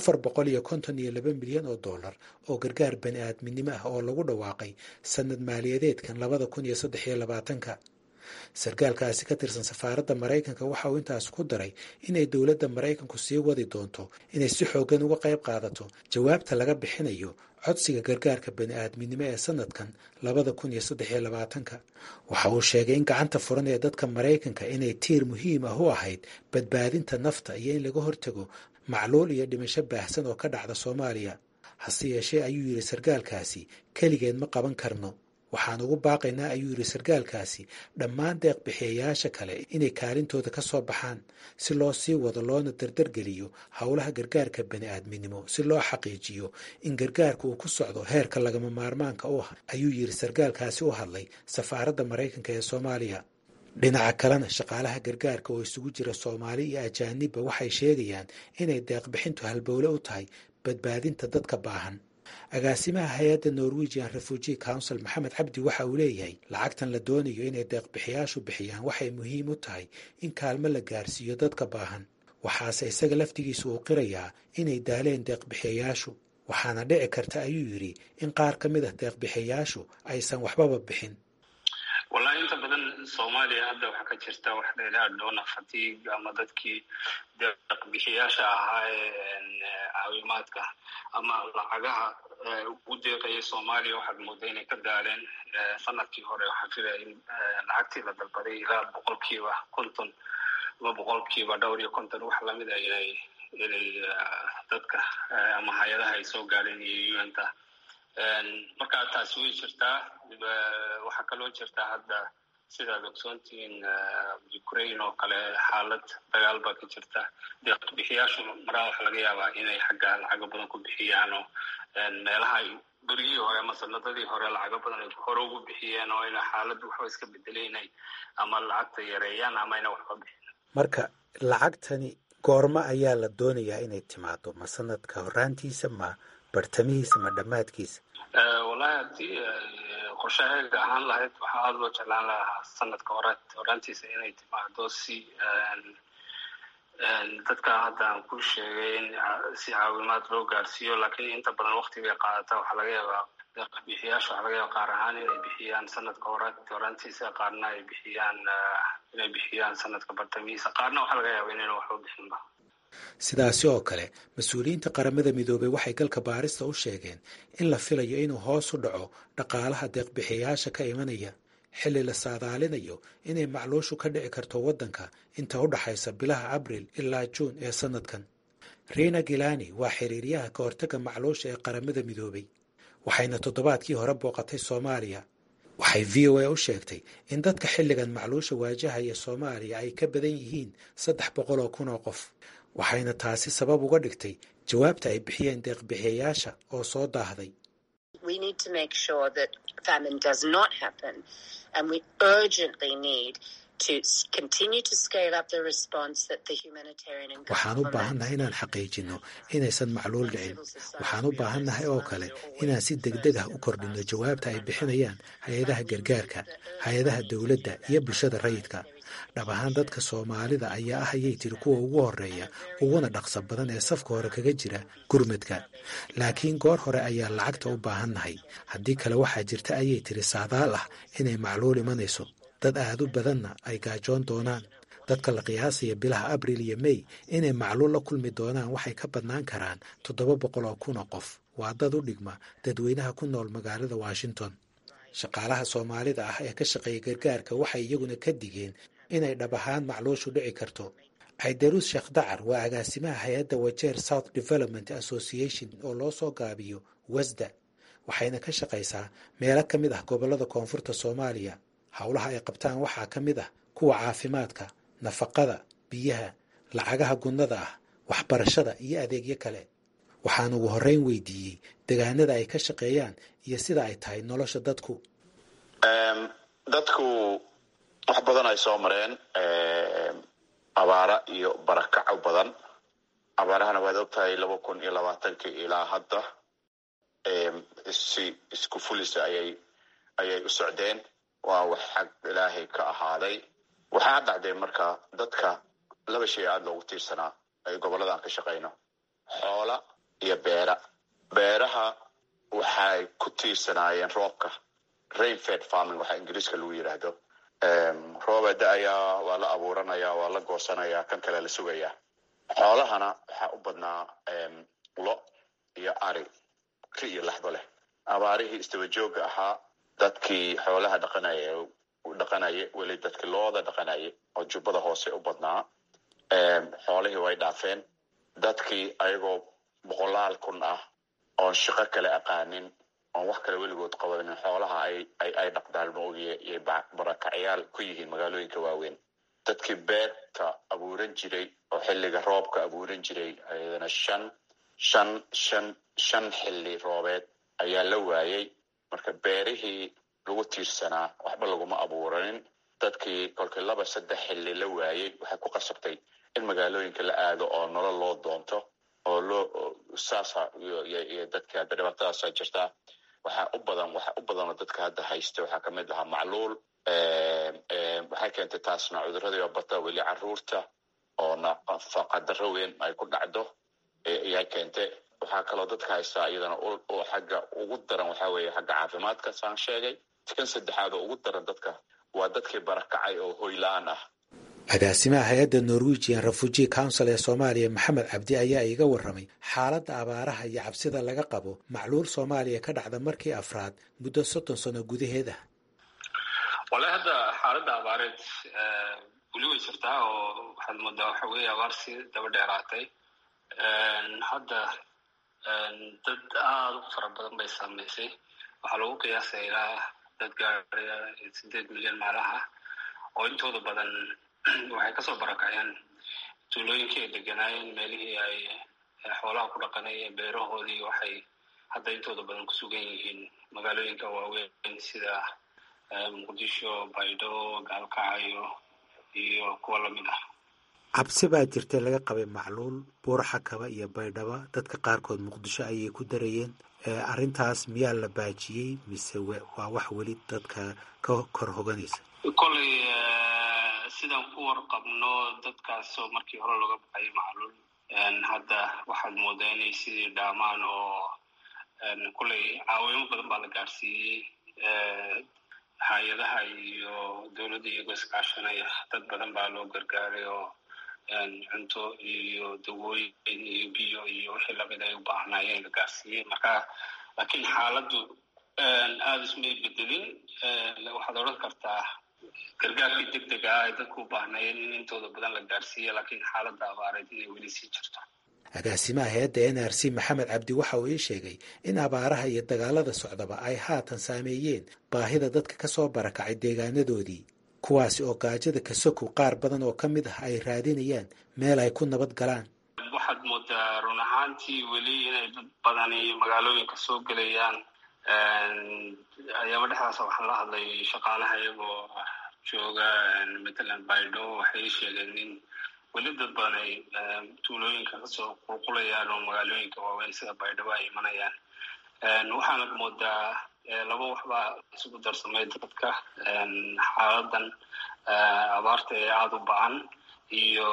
452 milyan oo dollar oo gargaar bani'aadminimo ah oo lagu dhawaaqay sanad maaliyadeedkan 2023. sarkaalkaasi ka tirsan safaaradda Maraykanka waxa uu intaas ku daray inay dowladda Maraykanku sii wadi doonto inay si xooggan uga qayb qaadato jawaabta laga bixinayo codsiga gargaarka bani'aadminimo ee sanadkan 2023. waxa uu sheegay in gacanta furan ee dadka Maraykanka inay tiir muhiim ah u ahayd badbaadinta nafta iyo in laga hortago macluul iyo dhimasho baahsan oo ka dhacda Soomaaliya. hase yeeshee ayuu yidhi sarkaalkaasi keligeed ma qaban karno. waxaan ugu baaqaynaa ayuu yidhi sarkaalkaasi dhammaan deeq bixiyayaasha kale inay kaalintooda ka soo baxaan si loo sii wado loona dardargeliyo howlaha gargaarka bani'aadminimo si loo xaqiijiyo in gargaarka uu ku socdo heerka lagama maarmaanka u ah ayuu yidhi sarkaalkaasi u hadlay safaaradda Maraykanka ee Soomaaliya. dhinaca kalena shaqaalaha gargaarka oo isugu jira Soomaali iyo ajaanibba waxay sheegayaan inay deeq bixintu halbowle u tahay badbaadinta dadka baahan. agaasimaha hay-adda Norwegian Refugee Council Maxamed Cabdi waxa uu leeyahay lacagtan la doonayo inay deeqbixiyaashu bixiyaan waxay muhiim u tahay in kaalmo la gaarsiiyo dadka baahan. waxaase isaga laftigiisa uu qirayaa inay daaleen deeqbixiyayaashu. waxaana dhici karta ayuu yidhi in qaar ka mid ah deeqbixiyayaashu aysan waxbaba bixin. wallahi inta badan Soomaaliya hadda waxa ka jirta wax dheeraad doona fatiig ama dadkii deeqbixiyaasha ahaa caawimaadka ama lacagaha u deeqayay Soomaaliya waxaad moodaa inay ka daaleen sanadkii hore. waxaan filayaa in lacagtii la dalbaday ilaa 50% ama 50% wax lamid ah inay dadka ama hay'adaha ay soo gaareen iyo UN-ta. marka taasi way jirtaa. waxaa kaloo jirta hadda sidaad ogsoontihiin Ukraine oo kale xaalad dagaal baa ka jirta. deeqbixiyaashu maraa waxa laga yaabaa inay xagga lacago badan ku bixiyaan oo meelaha berigii hore ama sanadadii hore lacago badan ay hore ugu bixiyeen oo ina xaaladdu waxba iska bedelaynay ama lacagta yareeyaan ama ina waxba bixin. marka lacagtani goorma ayaa la doonayaa inay timaado? ma sanadka horaantiisa, ma bartamihiisa, ma dhammaadkiisa? wallahi haddii qorshaheega ahaan lahayd waxaa aada loo jeclaan lahaa sanadka horaantiisa inay timaado si dadka hadda aan ku sheegay in si caawimaad loo gaarsiiyo. laakiin inta badan waqti bay qaadataa. waxaa laga yaabaa deeqbixiyaasha waxaa laga yaabaa qaar ahaan inay bixiyaan sanadka horaantiisa, qaarna ay bixiyaan sanadka bartamihiisa, qaarna waxaa laga yaabaa inayna waxba bixinba. sidaasi oo kale mas-uuliyiinta qaramada midoobay waxay galka baarista u sheegeen in la filayo inuu hoos u dhaco dhaqaalaha deeqbixiyayaasha ka imanaya xilli la saadaalinayo inay macluushu ka dhici karto waddanka inta u dhaxaysa bilaha Abriil ilaa Juun ee sanadkan. Rina Gilani waa xiriiryaha ka hortagga macluusha ee qaramada midoobay. waxayna toddobaadkii hore booqatay Soomaaliya. waxay VOA u sheegtay in dadka xilligan macluusha waajahaya Soomaaliya ay ka badan yihiin 300,000 oo qof. waxayna taasi sabab uga dhigtay jawaabta ay bixiyeen deeqbixiyayaasha oo soo daahday. We need to make sure that famine does not happen, and we urgently need to continue to scale up the response that the humanitarian and waxaan u baahannahay inaan xaqiijino inaysan macluul dhicin. waxaan u baahannahay oo kale inaan si degdeg ah u kordhino jawaabta ay bixinayaan hay-adaha gargaarka, hay-adaha dowladda iyo bulshada rayidka. dhab ahaan dadka Soomaalida ayaa ah ayay tiri kuwa ugu horeeya uguna dhaqso badan ee safka hore kaga jira gurmadka. laakiin goor hore ayaa lacagta u baahannahay. haddii kale waxaa jirta ayay tiri saadaal ah inay macluul imanayso, dad aad u badanna ay gaajoon doonaan. dadka la qiyaasaya bilaha Abriil iyo May inay macluul la kulmi doonaan waxay ka badnaan karaan 700,000 oo qof. waa dad u dhigma dadweynaha ku nool magaalada Washington. shaqaalaha Soomaalida ah ee ka shaqeeya gargaarka waxay iyaguna ka digeen inay dhab ahaan macluushu dhici karto. Aidarus Sheekh Dacar waa agaasimaha hay-adda Wajeer South Development Association oo loo soo gaabiyo WASDA. waxayna ka shaqaysaa meelo ka mid ah gobollada koonfurta Soomaaliya. howlaha ay qabtaan waxaa ka mid ah kuwa caafimaadka, nafaqada, biyaha, lacagaha gunnada ah, waxbarashada iyo adeegyo kale. waxaan ugu horreyn weydiiyey deegaanada ay ka shaqeeyaan iyo sida ay tahay nolosha dadku. dadku wax badan ay soo mareen abaara iyo barakaco badan. abaarahana waad ogtahay 2020 ilaa hadda isku fulisa ayay u socdeen. waa wax xag ilaahay ka ahaaday. waxaa dhacday marka dadka laba shay aad loogu tiirsanaa ay gobolladan ka shaqayno, xoola iyo beera. beeraha waxay ku tiirsanaayeen roobka, rainfed farming waxa ingiriiska lagu yidhaahdo. rooba da-ayaa, waa la abuuranayaa, waa la goosanayaa, kan kale la sugayaa. xoolahana waxaa u badnaa lo iyo ari, ri iyo laxdo leh. abaarihii isdaba joogga ahaa, dadkii xoolaha dhaqanaye weli dadkii looda dhaqanaye oo jubbada hoose u badnaa, xoolihii way dhaafeen. dadkii ayagoo 100,000 kun ah oon shaqo kale aqaanin, oon wax kale weligood qabanin, xoolaha ay dhaqdaan maogiye iyo barakacyaal ku yihiin magaalooyinka waaweyn. dadkii beerta abuuran jiray oo xilliga roobka abuuran jiray ayadana shan xilli roobeed ayaa la waayay. marka beerihii lagu tiirsanaa waxba laguma abuuranin. dadkii kolkii 2-3 xilli la waayay waxay ku qasabtay in magaalooyinka la aado oo nolol loo doonto oo saasa iyo dadka hadda dhibaatadaasa jirtaa. waxa u badanoo dadka hadda haysta waxaa kamid ahaa macluul. waxay keentay taasna cuduradii oo bata weli caruurta oo nafaqadaro weyn ay ku dhacdo ayay keentay. waxaa kaloo dadka haystaa iyadana oo xagga ugu daran waxaa weeye xagga caafimaadka saan sheegay. kan saddexaad oo ugu daran dadka waa dadkii barakacay oo hoy la-aan ah. agaasimaha hay-adda Norwegian Refugee Council ee Soomaaliya Maxamed Cabdi ayaa iga warramay xaaladda abaaraha iyo cabsida laga qabo macluul Soomaaliya ka dhacda markii afraad muddo 30 sano gudaheed ah. wallahi hadda xaaladda abaareed weli way jirtaa oo waxaad moodaa waxa weeye abaar si daba dheeraatay. hadda dad aad u fara badan bay saamaysay. waxaa lagu qiyaasaya ilaa dad gaaraya 8 milyan meelaha oo intooda badan waxay kasoo barakaceen tuulooyinkii ay deganaayeen, meelihii ay xoolaha ku dhaqanayeen, beerahoodii. waxay hadda intooda badan ku sugan yihiin magaalooyinka waaweyn sida muqdisho, baydhabo, gaalkacyo iyo kuwa lamid ah. cabsi baa jirtay laga qabay macluul buur-xakaba iyo baydhaba. dadka qaarkood muqdisho ayay ku darayeen. arrintaas miyaa la baajiyey mise waa wax weli dadka ka kor hoganaysa? koley sidaan ku warqabno dadkaasoo markii hore looga baxayay macluul, hadda waxaad moodaa inay sidii dhaamaan oo koley caawimo badan baa la gaarsiiyey. hay-adaha iyo dowladda iyagoo iskaashanaya dad badan baa loo gargaaray oo cunto iyo dawooyin iyo biyo iyo wixii lamid ay u baahnaayeen la gaarsiiyey. marka laakiin xaaladdu aada ismay bedelin. waxaad odhan kartaa gargaarkii degdega ah ay dadku u baahnayeen in intooda badan la gaarsiiya, laakiin xaaladda abaareed inay weli sii jirto. agaasimaha hay-adda NRC Maxamed Cabdi waxa uu ii sheegay in abaaraha iyo dagaalada socdaba ay haatan saameeyeen baahida dadka ka soo barakacay deegaanadoodii, kuwaasi oo gaajada ka sokow qaar badan oo ka mid ah ay raadinayaan meel ay ku nabad galaan. waxaad moodaa run ahaantii weli inay dad badani magaalooyinka soo gelayaan. ayaaba dhexdaasa waxaan la hadlay shaqaalaha iyagoo jooga matalan baydhabo. waxay sheegeen in weli dad badan ay tuulooyinka kasoo qulqulayaan oo magaalooyinka waaweyn sida baydhabo ay imanayaan. waxaana moodaa laba waxbaa isugu darsamay dadka. xaaladan abaarta ee aada u bacan iyo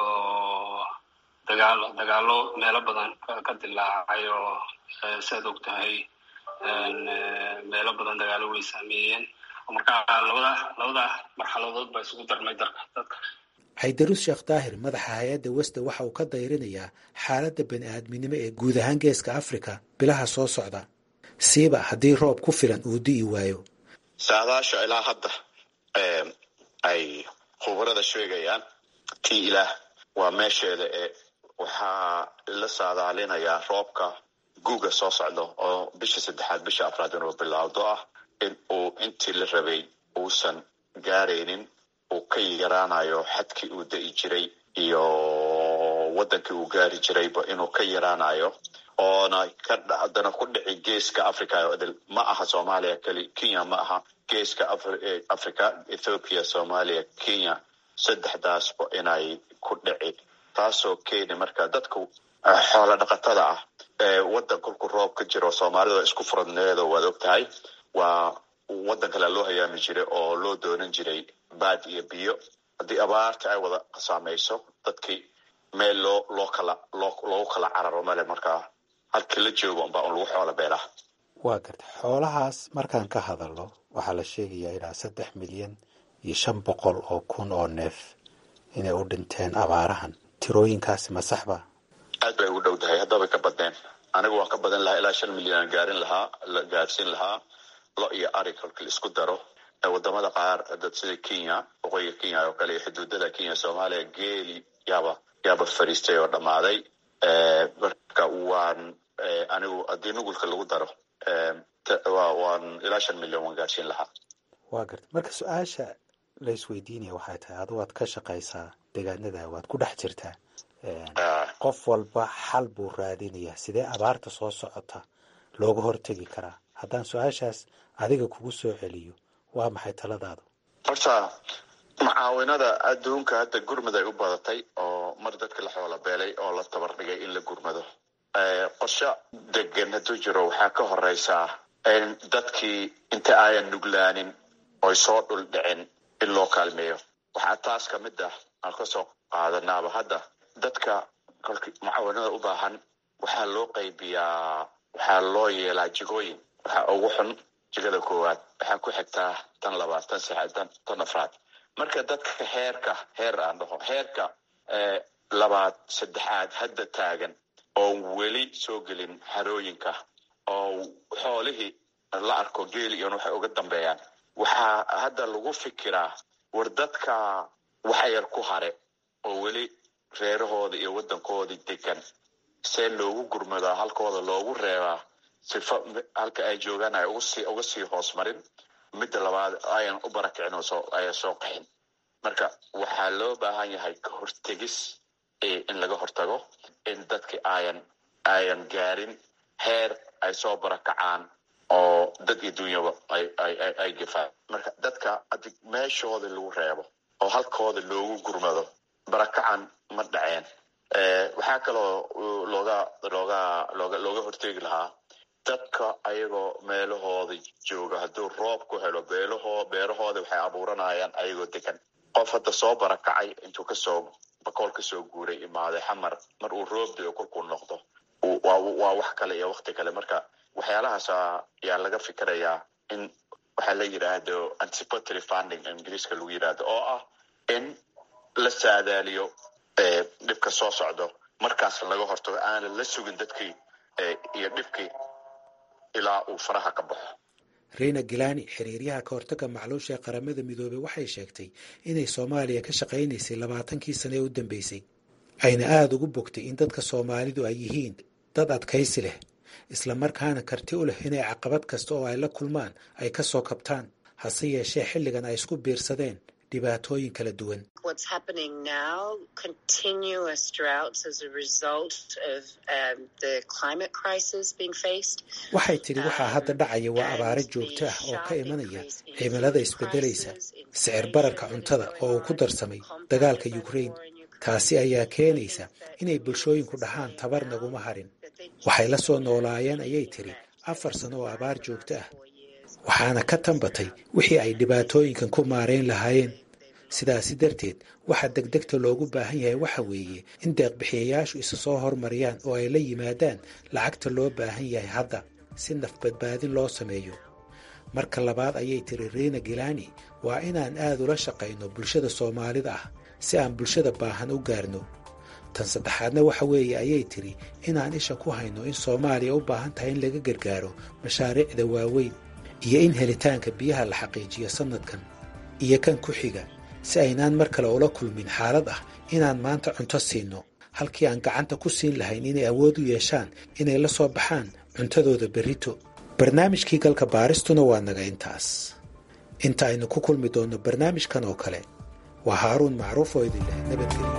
dagaalo meelo badan ka dilaacay oo saad og tahay meelo badan dagaalo way saameeyeen. marka labada marxaladood baa isugu darmay dadka. Xaydarus Sheekh Daahir madaxa hay-adda Westa waxa uu ka dayrinayaa xaaladda bani-aadminimo ee guud ahaan geeska Afrika bilaha soo socda, siiba haddii roob ku filan uu di'i waayo. saadaasha ilaa hadda ay khubarada sheegayaan tii ilaah waa meesheeda. waxaa la saadaalinayaa roobka guuga soo socdo oo bisha 3aad bisha 4aad inuu bilowdo ah in uu intii la rabay uusan gaaraynin, uu ka yaraanayo xadkii uu da'i jiray iyo wadankii uu gaari jirayba inuu ka yaraanayo, oona haddana ku dhici geeska Africa. ma aha Soomaaliya keli, Kenya ma aha, geeska Africa, Ethiopia, Soomaaliya, Kenya, 3daasba inay ku dhici. taasoo keeni marka dadku xoola dhaqatada ah wadan kolku roob ka jiro Soomaalida isku furadneedo waad og tahay. waddan kale loo hayaami jiray oo loo doonan jiray baad iyo biyo. haddii abaarta ay wada saamayso dadkii meel loogu kala cararo male, markaa halkii la joogo unbaa un lagu xoola beelaa. waa garta xoolahaas markaan ka hadalno waxaa la sheegayaa ilaa 3,500,000 oo neef inay u dhinteen abaarahan. tirooyinkaasi ma saxba? aad bay ugu dhow tahay, haddaba ka badneen. anigu waan ka badan lahaa, ilaa 5 milyan la gaarsiin lahaa lo iyo ari kolkii la isku daro. wadamada qaar dad sida Kenya, waqooyiga Kenya oo kale, xuduudada Kenya Soomaaliya, geeli yaaba fariistay oo dhammaaday. marka waan anigu haddii nugulka lagu daro waan ilaa 5 milyan waan gaarsiin lahaa. waa garta marka su-aasha la isweydiinaya waxay tahay, adu waad ka shaqaysaa deegaanada, waad ku dhex jirtaa, qof walba xal buu raadinayaa. sidee abaarta soo socota looga hortegi karaa? haddaan su-aashaas adiga kugu soo celiyo, waa maxay taladaadu? horta mucaawinada adduunka hadda gurmad ay u badatay, oo mar dadka la xoola beelay oo la tabar dhigay in la gurmado. qorshe degan hadduu jiro waxaa ka horeysaa in dadkii inta ayan nuglaanin oy soo dhul dhicin in loo kaalmeeyo. waxaa taas ka mid ah aan ka soo qaadanaaba hadda dadka kolkii mucaawinada u baahan waxaa loo qaybiyaa, waxaa loo yeelaa jigooyin. waxaa ugu xun jigada koowaad, waxaa ku xigtaa tan labaad, tan saddexaad, tan afraad. marka dadka heerka labaad saddexaad hadda taagan oo weli soo gelin xarooyinka, oo xoolihii la arko geeli iyo waxay uga dambeeyaan, waxaa hadda lagu fikiraa war dadka waxa yar ku hare oo weli reerahooda iyo waddankoodii degan, see loogu gurmadaa, halkooda loogu reebaa, sifa halka ay joogaan ay uga sii hoos marin. midda labaad ayan u barakicin oo ayan soo qaxin. marka waxaa loo baahan yahay ka hortegis in laga hortago in dadkii ayan gaarin heer ay soo barakacaan oo dad iyo dunyaba ay gefaan. marka dadka haddii meeshooda lagu reebo oo halkooda loogu gurmado, barakacan ma dhaceen. waxaa kaloo looga hortegi lahaa dadka ayagoo meelahooda jooga, hadduu roob ku helo beerahooda waxay abuuranayaan ayagoo degan. qof hadda soo barakacay intuu bakool kasoo guuray imaaday xamar, mar uu roob dayo kolkuu noqdo waa wax kale iyo waqti kale. marka waxyaalahaas ayaa laga fikirayaa in waxaa la yidhaahdo anticipatory funding ingiriiska lagu yidhaahdo, oo ah in la saadaaliyo dhibka soo socdo, markaas laga hortago, aanan la sugin dadkii iyo dhibkii ilaa uu faraha ka baxo. Reena Gilani, xiriiryaha ka hortagga macluusha ee qaramada midoobay, waxay sheegtay inay Soomaaliya ka shaqaynaysay 20 sano ee u dambeysay, ayna aada ugu bogtay in dadka Soomaalidu ay yihiin dad adkaysi leh, isla markaana karti u leh inay caqabad kasta oo ay la kulmaan ay ka soo kabtaan. hase yeeshee xilligan ay isku biirsadeen dhibaatooyin kala duwan. What's happening now, continuous droughts as a result of the climate crisis being faced. waxay tidhi waxaa hadda dhacaya waa abaaro joogto ah oo ka imanaya cimilada isbedelaysa, sicir bararka cuntada oo uu ku darsamay dagaalka Ukraine. taasi ayaa keenaysa inay bulshooyinku dhahaan tabar naguma harin. waxay la soo noolaayeen ayay tidhi 4 sano oo abaar joogto ah, waxaana ka tambatay wixii ay dhibaatooyinkan ku maareyn lahaayeen. sidaasi darteed waxaa degdegta loogu baahan yahay waxa weeye in deeqbixiyayaashu isa soo hormariyaan oo ay la yimaadaan lacagta loo baahan yahay hadda si naf badbaadin loo sameeyo. marka labaad ayay tiri Reena Gilani, waa inaan aad ula shaqayno bulshada Soomaalida ah si aan bulshada baahan u gaarno. tan saddexaadna waxa weeye ayay tiri inaan isha ku hayno in Soomaaliya u baahan tahay in laga gargaaro mashaariicda waaweyn iyo in helitaanka biyaha la xaqiijiyo sanadkan iyo kan ku xiga, si aynaan mar kale ula kulmin xaalad ah inaan maanta cunto siino halkii aan gacanta ku siin lahayn inay awood u yeeshaan inay la soo baxaan cuntadooda berrito. barnaamijkii galka baaristuna waa naga intaas. inta aynu ku kulmi doonno barnaamijkan oo kale, waa Haaruun Macruuf oo idin leh nabadgelyo.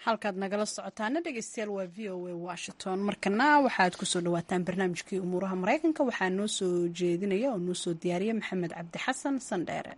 halkaad nagala socotaana dhegeystayaal waa v o a washington. markana waxaad kusoo dhawaataan barnaamijkii umuuraha maraykanka. waxaa noo soo jeedinaya oo noo soo diyaariya maxamed cabdi xasan sandheere.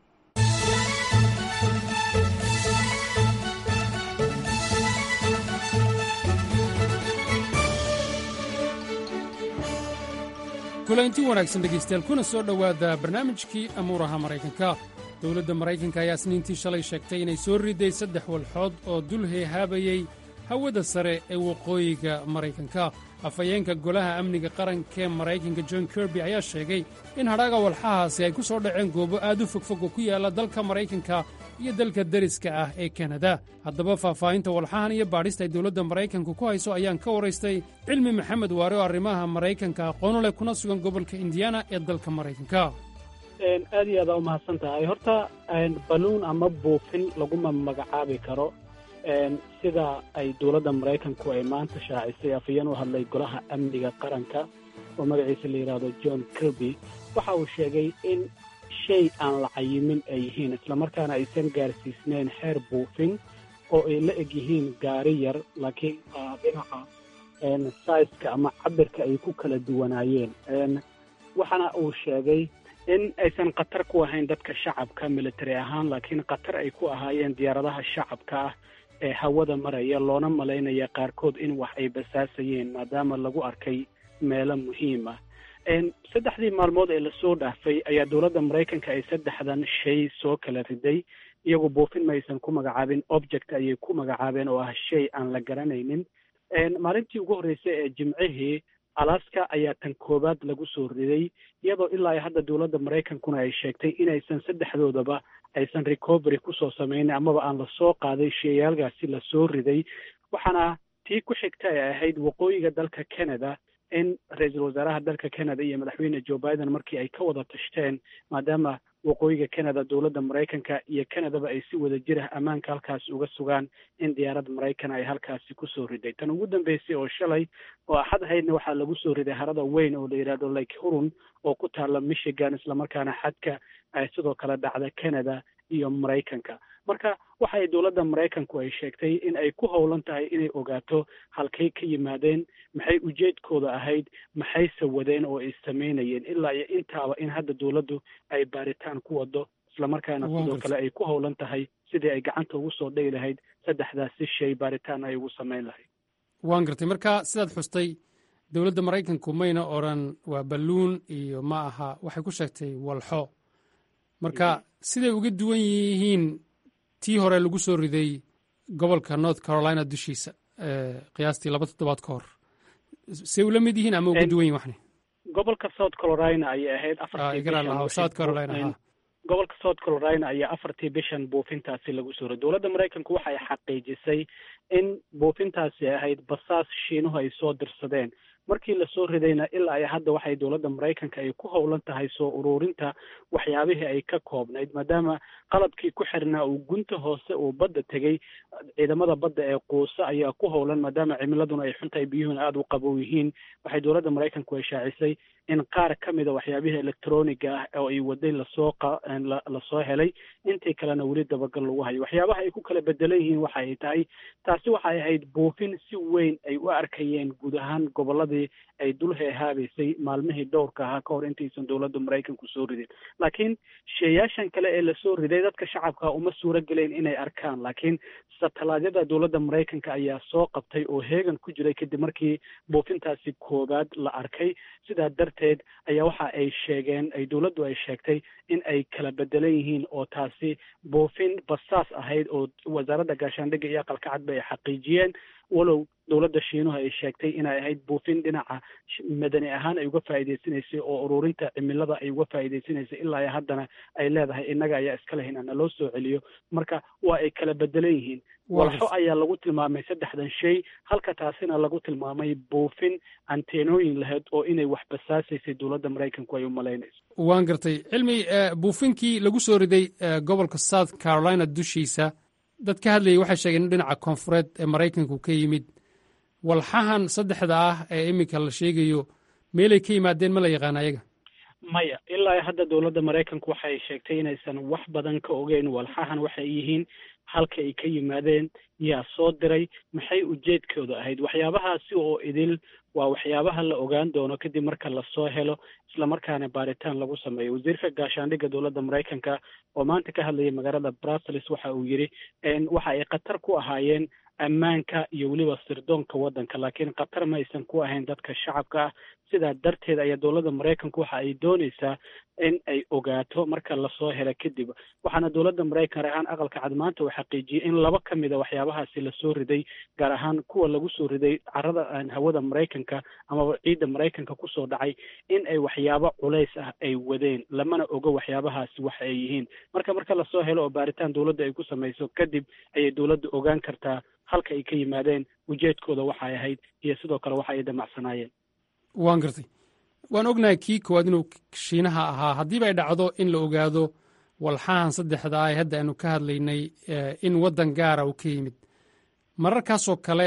kulanti wanaagsan dhegaystayaal kuna soo dhowaada barnaamijkii amuuraha maraykanka. dowladda maraykanka ayaa isniintii shalay sheegtay inay soo riday 3 walxood oo dul heehaabayey hawada sare ee waqooyiga maraykanka. afhayeenka golaha amniga qarankaee maraykanka john kirby ayaa sheegay in hadhaaga walxahaasi ay ku soo dhaceen goobo aad u fogfog oo ku yaalla dalka maraykanka iyo dalka deriska ah ee kanada. haddaba faahfaahinta walxahan iyo baadhista ay dowladda maraykanku ku hayso ayaan ka waraystay cilmi maxamed waare oo arrimaha maraykanka aqoonu leh kuna sugan gobolka indiana ee dalka maraykanka. aad iyo aadaa u mahadsan tahay. horta baluun ama buufin laguma magacaabi karo sida ay dowladda maraykanku ay maanta shaacisay afhayeen u hadlay golaha amniga qaranka oo magaciisa la yidhaahdo john kirby. waxa uu sheegay in shay aan la cayimin ay yihiin islamarkaana aysan gaarsiisnayn xeer buufin oo ay la eg yihiin gaari yar laakiin dhinaca saiska ama cabirka ay ku kala duwanaayeen. waxaana uu sheegay in aysan khatar ku ahayn dadka shacabka military ahaan laakiin khatar ay ku ahaayeen diyaaradaha shacabka ah ee hawada maraya, loona malaynaya qaarkood in wax ay basaasayeen maadaama lagu arkay meelo muhiim ah. 3 maalmood ee lasoo dhaafay ayaa dowladda maraykanka ay 3 shay soo kala riday. iyagu buufin ma aysan ku magacaabin, object ayay ku magacaabeen oo ah shay aan la garanaynin. maalintii ugu horreysay ee jimcihii alaska ayaa tan koowaad lagu soo riday, iyadoo ilaa hadda dowladda maraykankuna ay sheegtay inaysan 3doodaba aysan recovery kusoo samaynin amaba aan lasoo qaaday shayaalkaasi lasoo riday. waxaana tii ku xigta ay ahayd waqooyiga dalka canada in ra-iisul wasaaraha dalka canada iyo madaxweyne joe biden markii ay ka wada tashteen maadaama waqooyiga canada dowladda maraykanka iyo canadaba ay si wada jir ah ammaanka halkaasi uga sugaan in diyaaradda maraykan ay halkaasi kusoo riday. tan ugu dambeysay oo shalay oo axad ahaydna waxaa lagu soo riday harada weyn oo la yidhaahdo lake huron oo ku taalla michigan islamarkaana xadka ay sidoo kale dhacda canada iyo maraykanka. marka waxa ay dowladda maraykanku ay sheegtay in ay ku howlan tahay inay ogaato halkay ka yimaadeen, maxay ujeedkooda ahayd, maxayse wadeen oo ay samaynayeen. ilaa iyo intaaba in hadda dowladdu ay baaritaan ku wado islamarkaana sidoo kale ay ku howlan tahay sidii ay gacanta ugu soo dhigi lahayd 3daasi shay baaritaan ay ugu samayn lahayd. waan gartay. marka sidaad xustay dowladda maraykanku mayna odhan waa balluun iyo ma aha, waxay ku sheegtay walxo. marka siday uga duwan yihiin tii hore lagu soo riday gobolka north carolina dushiisa qiyaastii 2 toddobaad ka hor, say ula mid yihiin ama uga duwan yihin waxni? gobolka south carolina ayay ahayd gobolka south carolina ayaa 4 bishan buufintaasi lagu soo riday. dowladda maraykanku waxay xaqiijisay in buufintaasi ahayd basaas shiinuhu ay soo dirsadeen. markii lasoo ridayna ilaa ay hadda waxay dowladda maraykanka ay ku howlan tahay soo ururinta waxyaabihii ay ka koobnayd maadaama qalabkii ku xirnaa uu gunta hoose uu badda tegey. ciidamada badda ee quusa ayaa ku howlan maadaama cimiladuna ay xuntahay, biyuhuna aada u qabow yihiin. waxay dowladda maraykanku ay shaacisay in qaar ka mida waxyaabihii electroniga ah oo ay waday lasoo helay, intii kalena weli dabagal lagu hayo. waxyaabaha ay ku kala bedelan yihiin waxa ay tahay taasi waxay ahayd buufin si weyn ay u arkayeen guud ahaan gobolladii ay dul heehaabaysay maalmihii dhowrka ahaa ka hor intaysan dowladda maraykanku soo ridin. laakiin sheeyaashan kale ee lasoo riday dadka shacabka uma suuro gelayn inay arkaan, laakiin satalaadyada dowladda maraykanka ayaa soo qabtay oo heegan ku jiray kadib markii buufintaasi koowaad la arkay. sidaa darteed ayaa waxa ay sheegeen, ay dowladdu ay sheegtay in ay kala bedelan yihiin oo taasi buufin basaas ahayd oo wasaaradda gaashaandhigga iyo aqalka cadba ay xaqiijiyeen, walow dowladda shiinuhu ay sheegtay inay ahayd buufin dhinaca madani ahaan ay uga faa'iidaysanaysay oo ururinta cimilada ay uga faa'iidaysanaysay. ilaa haddana ay leedahay innaga ayaa iska lahayn ana loo soo celiyo. marka waa ay kala bedelan yihiin. walxo ayaa lagu tilmaamay 3dan shay, halka taasina lagu tilmaamay buufin anteenooyin lahayd oo inay wax basaasaysay dowladda maraykanku ay u malaynayso. waan gartay. cilmi, buufinkii lagu soo riday gobolka south carolina dushiisa dad ka hadlayay waxay sheegeen in dhinaca koonfureed ee maraykanku ka yimid. walxahan 3da ah ee iminka la sheegayo meelay ka yimaadeen ma la yaqaan ayaga? maya ilaa hadda dowladda maraykanku waxay sheegtay inaysan wax badan ka ogeyn walxahan waxay yihiin, halka ay ka yimaadeen, yaa soo diray, maxay ujeedkooda ahayd. waxyaabahaasi oo idil waa waxyaabaha la ogaan doono kadib marka lasoo helo, islamarkaana baaritaan lagu sameeyo. wasiirka gaashaandhigga dowladda maraykanka oo maanta ka hadlayay magaalada Brussels waxa uu yidhi waxa ay khatar ku ahaayeen ammaanka iyo weliba sirdoonka waddanka, laakiin khatar ma aysan ku ahayn dadka shacabka ah. sidaa darteed ayaa dowladda maraykanku waxa ay doonaysaa in ay ogaato marka lasoo helo kadib. waxaana dowladda maraykan ahaan aqalka cad maanta uu xaqiijiyey in 2 ka mid a waxyaabahaasi lasoo riday, gaar ahaan kuwa lagu soo riday carrada hawada maraykanka amaba ciidda maraykanka kusoo dhacay, in ay waxyaabo culays ah ay wadeen, lamana ogo waxyaabahaasi waxa ay yihiin. marka lasoo helo oo baaritaan dowladda ay ku samayso kadib ayay dowladda ogaan kartaa halka ay ka yimaadeen, ujeedkooda waxay ahayd iyo sidoo kale waxa ay damacsanaayeen. waan gartay. waan ognahay kii koowaad inuu shiinaha ahaa. haddiiba ay dhacdo in la ogaado walxahan saddexda ah hadda aanu ka hadlaynay in waddan gaara uu ka yimid, mararkaasoo kale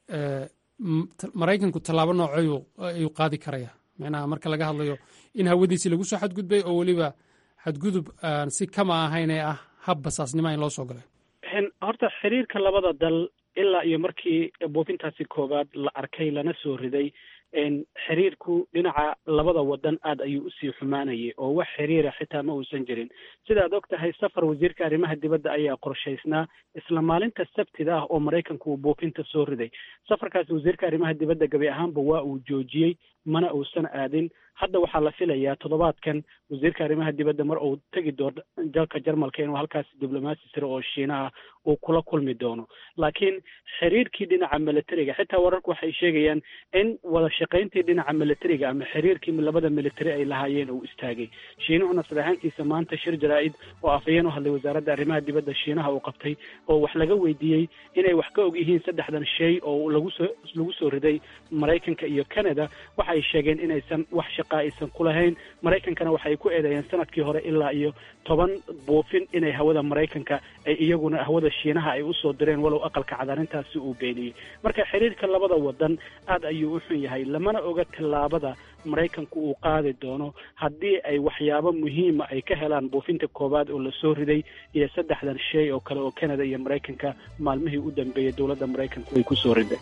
maraykanku tallaabo noocayuu ayuu qaadi karaya? macnaha marka laga hadlayo in hawadiisii lagu soo xadgudbay oo weliba xadgudub aan si kama ahayn ee ah hab basaasnima in loo soo galay. horta xiriirka labada dal ilaa iyo markii buufintaasi koowaad la arkay lana soo riday, xiriirku dhinaca labada wadan aad ayuu usii xumaanayay oo wax xiriira xitaa ma uusan jirin. sidaad og tahay safar wasiirka arrimaha dibadda ayaa qorshaysnaa isla maalinta sabtida ah oo maraykanku uu buufinta soo riday. safarkaasi wasiirka arrimaha dibadda gabi ahaanba waa uu joojiyey, mana uusan aadin. hadda waxaa la filayaa toddobaadkan wasiirka arrimaha dibadda mar uu tegi doono dalka Jarmalka inuu halkaasi diblomaasi sare oo Shiinaha uu kula kulmi doono. laakiin xiriirkii dhinaca militariga, xitaa wararku waxay sheegayaan in wada shaqayntii dhinaca militariga ama xiriirkii labada militari ay lahaayeen uu istaagay. Shiinuhuna sadeexankiisa maanta shir jaraa'id oo afayeen u hadlay wasaaradda arrimaha dibadda Shiinaha uu qabtay oo wax laga weydiiyey inay wax ka og yihiin 3 shay oo lagu soo riday Maraykanka iyo Canada. waxay sheegeen inaysan wax aysan ku lahayn. maraykankana waxay ku eedeeyeen sanadkii hore ilaa iyo 10 buufin inay hawada maraykanka ay iyaguna hawada Shiinaha ay usoo direen, walow aqalka cadarintaasi uu beeniyey. marka xiriirka labada wadan aad ayuu u xun yahay, lamana oga tallaabada maraykanku uu qaadi doono haddii ay waxyaabo muhiima ay ka helaan buufinta koowaad oo lasoo riday iyo 3 shay oo kale oo Canada iyo maraykanka maalmihii u dambeeyay dowladda maraykanku ay kusoo riday.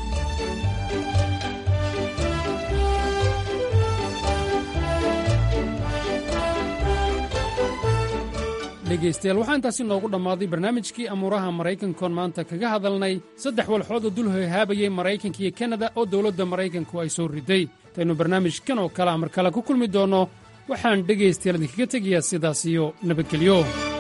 dhegaystayaal waxaa intaasi noogu dhammaaday barnaamijkii amuuraha maraykankoon maanta kaga hadalnay 3 walxood oo dul hoyhaabayay maraykanka iyo kanada oo dowladda maraykanku ay soo riday. intaynu barnaamijkan oo kale mar kale ku kulmi doonno waxaan dhegaystayaal idinkaga tegayaa sidaas iyo nabadgelyo.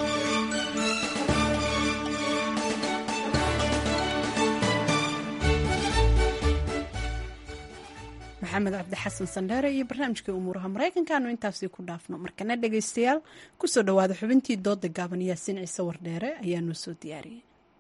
maxamed cabdi xasan sandheere iyo barnaamijkai umuuraha maraykankaanu intaasi ku dhaafno. markana dhegaystayaal kusoo dhowaada xubintii dooda gaaban yaasiin ciise wardheere ayaa noo soo diyaariyey.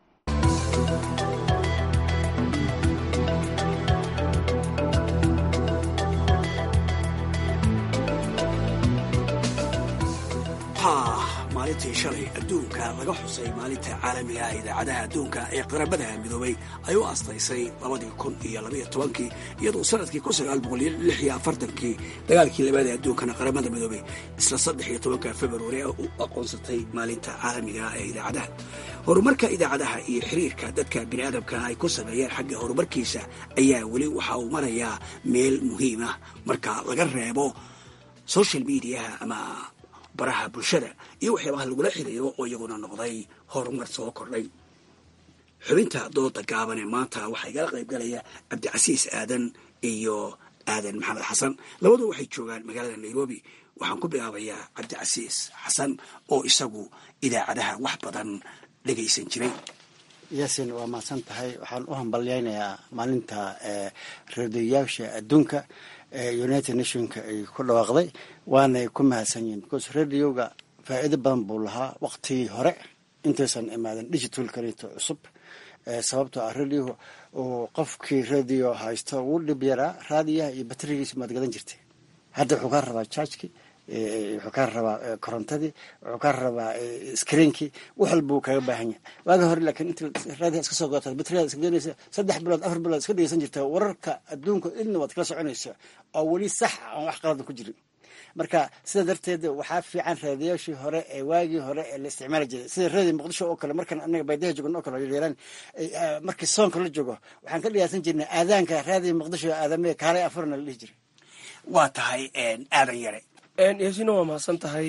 maalintii shalay adduunka laga xusay maalinta caalamiga ah idaacadaha adduunka ee qaramada midoobay ay u astaysay 2012 iyadoo sanadkii 1946 dagaalkii labaad ee adduunkana qaramada midoobay isla 13 Februari u aqoonsatay maalinta caalamiga ah ee idaacadaha. horumarka idaacadaha iyo xiriirka dadka bini'aadamka ay ku sameeyeen xagga horumarkiisa ayaa weli waxa uu marayaa meel muhiim ah marka laga reebo social media ama baraha bulshada iyo waxyaabaha lagula xiriiro oo iyaguna noqday horumar soo kordhay. xubinta dooda gaaban ee maanta waxaa igala qayb galaya cabdicasiis aadan iyo aadan maxamed xasan. labadu waxay joogaan magaalada Nairobi. waxaan ku bilaabayaa cabdicasiis xasan oo isagu idaacadaha wax badan dhegaysan jiray. yaasin waa mahadsan tahay. waxaan u hambalyaynayaa maalinta raadiyayaasha adduunka United Nationka ay ku dhawaaqday, waanay ku mahadsan yihiin because radioga faa'iido badan buu lahaa waqtigii hore intaysan imaadan digital kaleeto cusub. sababtoo ah radio oo qofkii radio haysto wuu dhib yaraa, raadiyaha iyo baterigiisa maad gadan jirtay. hadda wuxuu ka rabaa chargekii, wuxuu ka rabaa korontadii, wuxuu ka rabaa screenkii, wax walbuu kaga baahan yahay. waaga hore laakiin inta raadiyaha iska soo goota bateriyaada iska gelinaysa 3 bilood 4 bilood iska dhegeysan jirta wararka adduunka idna waad kala soconaysa oo weli sax aan wax qalad ku jirin. marka sida darteed waxaa fiican raadiyaashii hore ee waagii hore ee la isticmaali jiray sida raadiyo muqdisho oo kale markan anaga baadiyaha joogno oo kale yeelan markii soonka la joogo waxaan ka dhigaasan jirnay aadaanka raadiyo muqdisho aadamee kaalay afurna la dhihi jiray waa tahay aadan yare yaasiina waa mahadsan tahay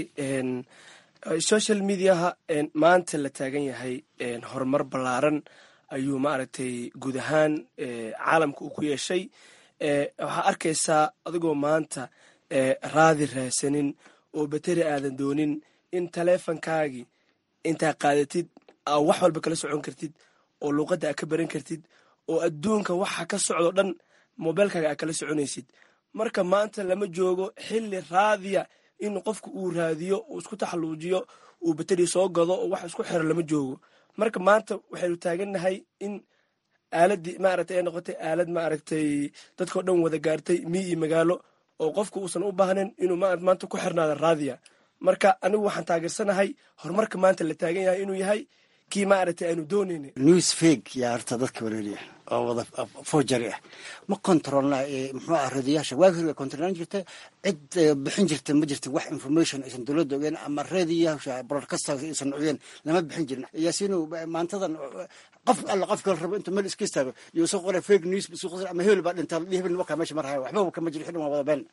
social mediaha maanta la taagan yahay horumar ballaaran ayuu maaragtay guud ahaan caalamka uu ku yeeshay waxaa arkaysaa adigoo maanta raadi raadsanin oo bateri aadan doonin in taleefonkaagii intaa qaadatid aa wax walba kala socon kartid oo luuqadda aa ka baran kartid oo adduunka waxa ka socdo dhan mobeelkaaga aa kala soconaysid marka maanta lama joogo xilli raadiya in qofku uu raadiyo uu isku taxalluujiyo uu bateri soo gado oo wax isku xiro lama joogo marka maanta waxaynu taagannahay in aaladii maaragtay ay noqotay aalad maaragtay dadkao dhan wada gaartay miyi iyo magaalo oo qofku uusan u baahnayn inuu maanta ku xirnaado raadiya marka anigu waxaan taageersanahay horumarka maanta la taagan yahay inuu yahay kii maaragtay aanu doonayna news fake yaa horta dadka wareeriya oo wada forgery ah ma controlna muxuu ah raadiyaasha waagi hore controlan jirta cid bixin jirta ma jirta wax information aysan dowladda ogeyn ama raadiyaasha broadcast aysan ogeyn lama bixin jirin yaasiinu maantadan qof alla qof kale rabo intuu meel iska istaago iyo soo qoray fake news soo qoray ama hebel baa dhintaa hebel waka meesha marhayo waxba kama jiro xidhan waa wada been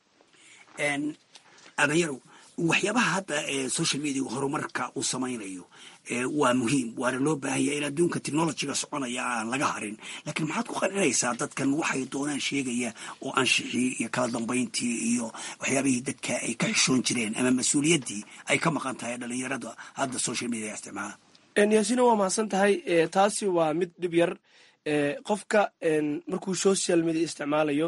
adayaru waxyaabaha hadda social media horumarka uu samaynayo waa muhiim waana loo baahanya in adduunka technologyga soconaya aan laga harin laakiin maxaad ku qaninaysaa dadkan waxay doonaan sheegaya oo anshixii iyo kala dambayntii iyo waxyaabihii dadka ay ka xishoon jireen ama mas-uuliyaddii ay ka maqan tahay dhalinyarada hadda social media isticmaala yaasiina waa mahadsan tahay taasi waa mid dhib yar qofka markuu social media isticmaalayo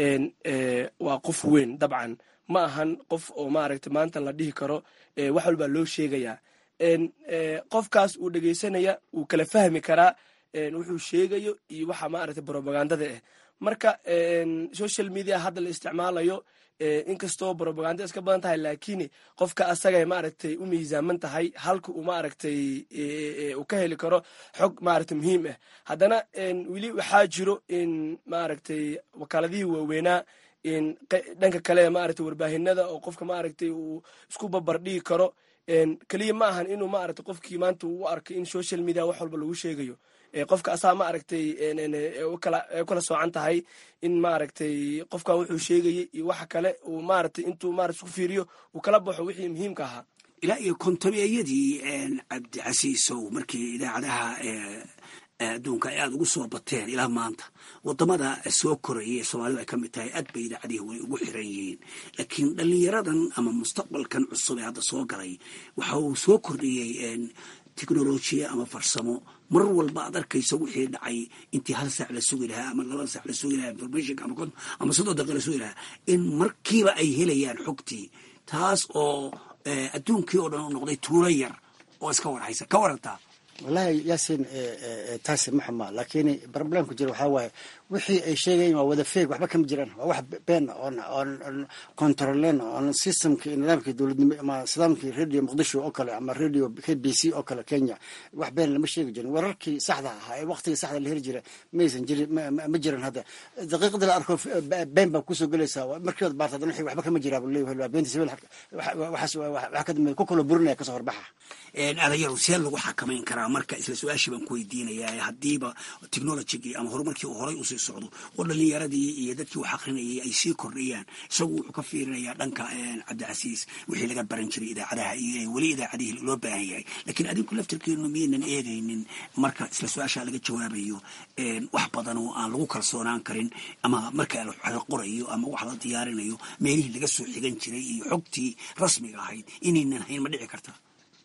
waa qof weyn dabcan ma ahan qof oo maaragtay maanta la dhihi karo wax walbaa loo sheegayaa qofkaas uu dhegaysanaya uu kala fahmi karaa wuxuu sheegayo iyo waxa maaragtay brobagandada ah marka social media hadda la isticmaalayo inkastoo brobaganda iska badan tahay laakiin qofka asagay maaragtay u miisaaman tahay halka uu maaragtay uu ka heli karo xog maaragtay muhiim ah haddana weli waxaa jiro in maaragtay wakaaladihii waaweynaa dhanka kale maaragtay warbaahinada oo qofka maaragtay uu isku babardhigi karo keliya ma ahan inuu maaragtay qofkii maanta uu arkay in social media wax walba lagu sheegayo qofka asaa maaragtay kala soocan tahay in maaragtay qofkan wuxuu sheegayay iyo waxa kale uu maaragtay intuu maaragtay isku fiiriyo uu kala baxo wixii muhiimka ahaa ilaa iyo kontomeyadii cabdicasiisow markii idaacadaha adduunka ay aada ugu soo bateen ilaa maanta wadamada soo korayay ee soomaalidu ay ka mid tahay aad bay idaacadihi way ugu xiran yihiin laakiin dhalinyaradan ama mustaqbalkan cusub ee hadda soo galay waxa uu soo kordhiyey technolojiya ama farsamo mar walba aad arkaysa wixii dhacay intii hal saac la sugi lahaa ama 2 saac la sugi lahaa informationka ama 3 daqiiqo la sugi lahaa in markiiba ay helayaan xogtii taas oo adduunkii oo dhan noqday tuulo yar oo iska warhaysa ka warantaa wallahi yaasin taasi ma xuma laakiin problemku jira waxaa waaye wixii ay sheegayeen waa wada feeg waxba kama jiraan waa wax been on controlen on systemkii nidaamkii dowladnimo ama nidaamkii radio muqdisho oo kale ama radio KBC oo kale Kenya wax been lama sheegi jirin wararkii saxda ahaa ee waqtiga saxda la heli jiray maysan jirin ma jiran hadda daqiiqada la arko been baa kusoo galaysaa markii wad baartada wixii waxba kama jiraan leeyahay beenta sibil wax ka dambeeya ku kala burinaya ka soo horbaxa adayaru see lagu xakamayn karaa marka isla su-aashii baan ku weydiinayaa haddiiba technologygii ama horumarkii uu horay usii socdo oo dhalinyaradii iyo dadkii wax akrinayay ay sii kordhayaan isagu wuxuu ka fiirinayaa dhanka cabdicasiis wixii laga baran jiray idaacadaha iyo weli idaacadihii loo baahan yahay laakiin adinku laftirkeenu miyaynan eegaynin marka isla su-aashaa laga jawaabayo wax badan oo aan lagu kalsoonaan karin ama marka la qorayo ama wax la diyaarinayo meelihii laga soo xigan jiray iyo xogtii rasmiga ahayd inaynan hayn ma dhici karta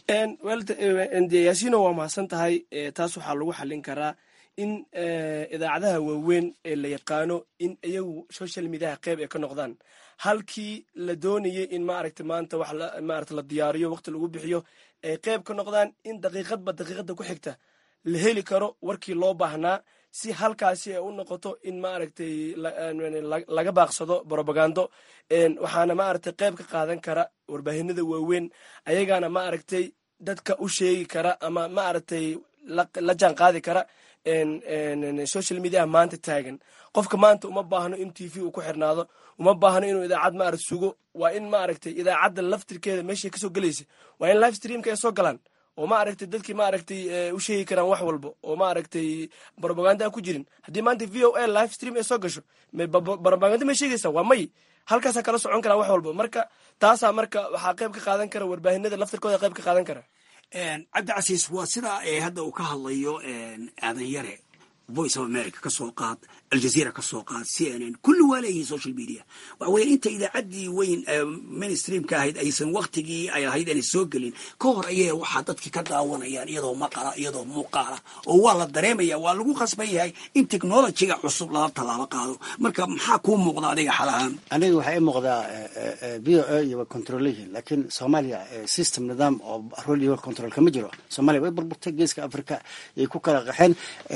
yaasiino waa mahadsan tahay taas waxaa lagu xallin karaa in idaacadaha waaweyn ee la yaqaano in iyagu social mediaha qeyb ay ka noqdaan halkii la doonayay in maaragta maanta wax maarata la diyaariyo waqti lagu bixiyo ay qeyb ka noqdaan in daqiiqadba daqiiqada ku xigta la heli karo warkii loo baahnaa si halkaasi ay u noqoto in maaragtay laga baaqsado brobagando waxaana maaragtay qeyb ka qaadan kara warbaahinada waaweyn ayagaana maaragtay dadka u sheegi kara ama maaragtay la jaan qaadi kara social media maanta taagan qofka maanta uma baahno in t v uu ku xirnaado uma baahno inuu idaacad maaragt sugo waa in maaragtay idaacadda laftirkeeda meeshay kasoo gelaysa waa in live streamka ay soo galaan oo maaragtay dadkii maaragtay u sheegi karaan wax walba oo maaragtay propaganda aan ku jirin haddii maanta v o a live stream ay soo gasho propaganda may sheegaysaa waa may halkaasaa kala socon karaa wax walba marka taasaa marka waxaa qayb ka qaadan kara warbaahinada laftirkooda qayb ka qaadan kara cabdicasiis waa sidaa hadda uu ka hadlayo aadan yare voice of america ka soo qaad aljazeera ka soo qaad CNN kulli waa leeyihiin social media waxa weeye inta idaacaddii weyn mainstreamka ahayd aysan waktigii ay ahayd aanay soo gelin ka hor ayay waxaa dadki ka daawanayaan iyadoo maqala iyadoo muuqaala oo waa la dareemaya waa lagu khasban yahay in technologyga cusub lala tallaabo qaado marka maxaa kuu muuqda adiga xal ahaan aniga waxaa ii muuqdaa v o a iyo way controlyihiin laakiin soomaaliya system nidaam oo rol iyo control kama jiro soomaaliya way burburtay geeska africa ay ku kala qaxeen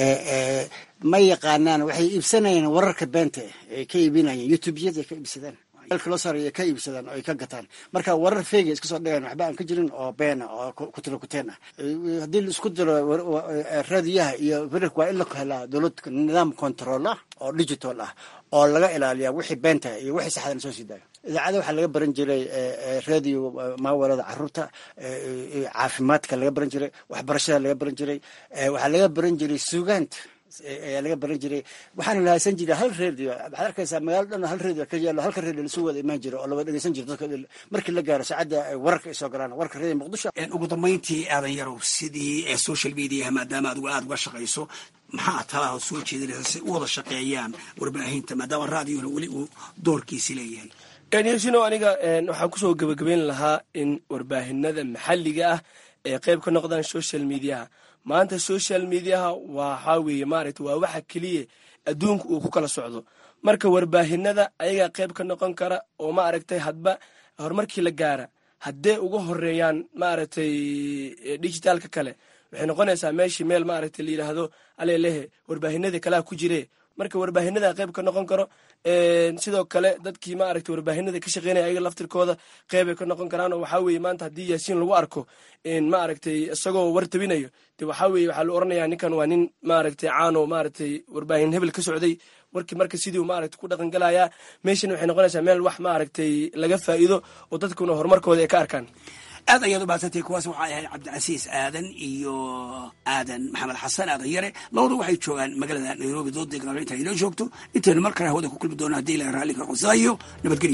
ma yaqaanaan waxay iibsanayeen wararka beenta ay ka iibinayeen youtubeyada ay ka iibsadaan dalka loo saaray ay ka iibsadaan oo ay ka gataan marka warar feega iska soo dhigaan waxba aan ka jirin oo beena oo kutilo kuteen ah haddii la isku diro raadiyaha iyo wararka waa in la helaa dowlad nidaam control ah oo digital ah oo laga ilaaliyaa wixii beenta iyo wixii saxdan soo sii daayo idaacada waxaa laga baran jiray radio maawalada caruurta caafimaadka laga baran jiray waxbarashada laga baran jiray waxaa laga baran jiray suugaanta ayaa laga baran jiray waxaana la haysan jiray hal radio waxaad arkaysaa magaalo dhan hal radio ka yaalo halka radio lasu wada imaan jiro oo lawada dhegeysan jiro dadka markii la gaaro saacadda wararka ay soo galaan warka radio muqdisho ugu dambayntii aadan yarow sidii social media maadaama adigu aada uga shaqayso maxaa talaha soo jeedinaysa si u wada shaqeeyaan warbaahinta maadaama raadiyona weli uu doorkiisi leeyahay yashino aniga waxaan kusoo gebagabeyn lahaa in warbaahinada maxalliga ah ee qayb ka noqdaan social mediaha maanta social mediaha waxaa weeye maaragtay waa waxa keliya adduunka uu ku kala socdo marka warbaahinada ayagaa qayb ka noqon kara oo maaragtay hadba horumarkii la gaara haddee uga horeeyaan maaragtay digitaalka kale waxay noqonaysaa meeshii meel maaragtay la yidhaahdo alelehe warbaahinada kalea ku jire marka warbaahinada qayb ka noqon karo sidoo kale dadkii maaragtay warbaahinada ka shaqeynaya ayaga laftirkooda qeybay ka noqon karaan oo waxaa weeye maanta haddii yaasiin lagu arko maaragtay isagoo war tabinayo de waxaa weeye waxaa la oranayaa ninkan waa nin maaragtay caano maaragtay warbaahin hebel ka socday warkii marka sidii maaragtay ku dhaqangalayaa meeshan waxay noqonaysaa meel wax maaragtay laga faa'iido oo dadkuna horumarkooda ay ka arkaan aad ayaad u baahsantay kuwaas waxay ahayd cabdicasiis aadan iyo aadan maxamed xasan aadan yare labadu waxay joogaan magaalada nairobi dood deegaano inta inoo joogto intaynu mar kale hawada ku kulmi doono haddii ilaha raalli ka qonsaayo nabadgelyo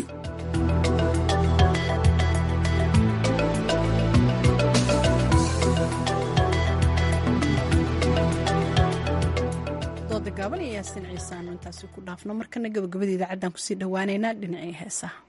dooda gaaban iyo yaasin ciise aanu intaasi ku dhaafno markana gabagabada idaacaddan kusii dhawaaneynaa dhinacii heesaha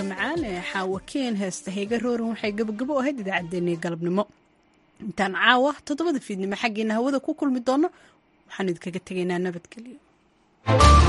codka macaan ee xaawakeen heesta heega rooran waxay gabagabo ahayd idaacaddeenii galabnimo. intaan caawa 7 fiidnimo xaggiina hawada ku kulmi doono waxaan idinkaga tegaynaa nabadgelyo.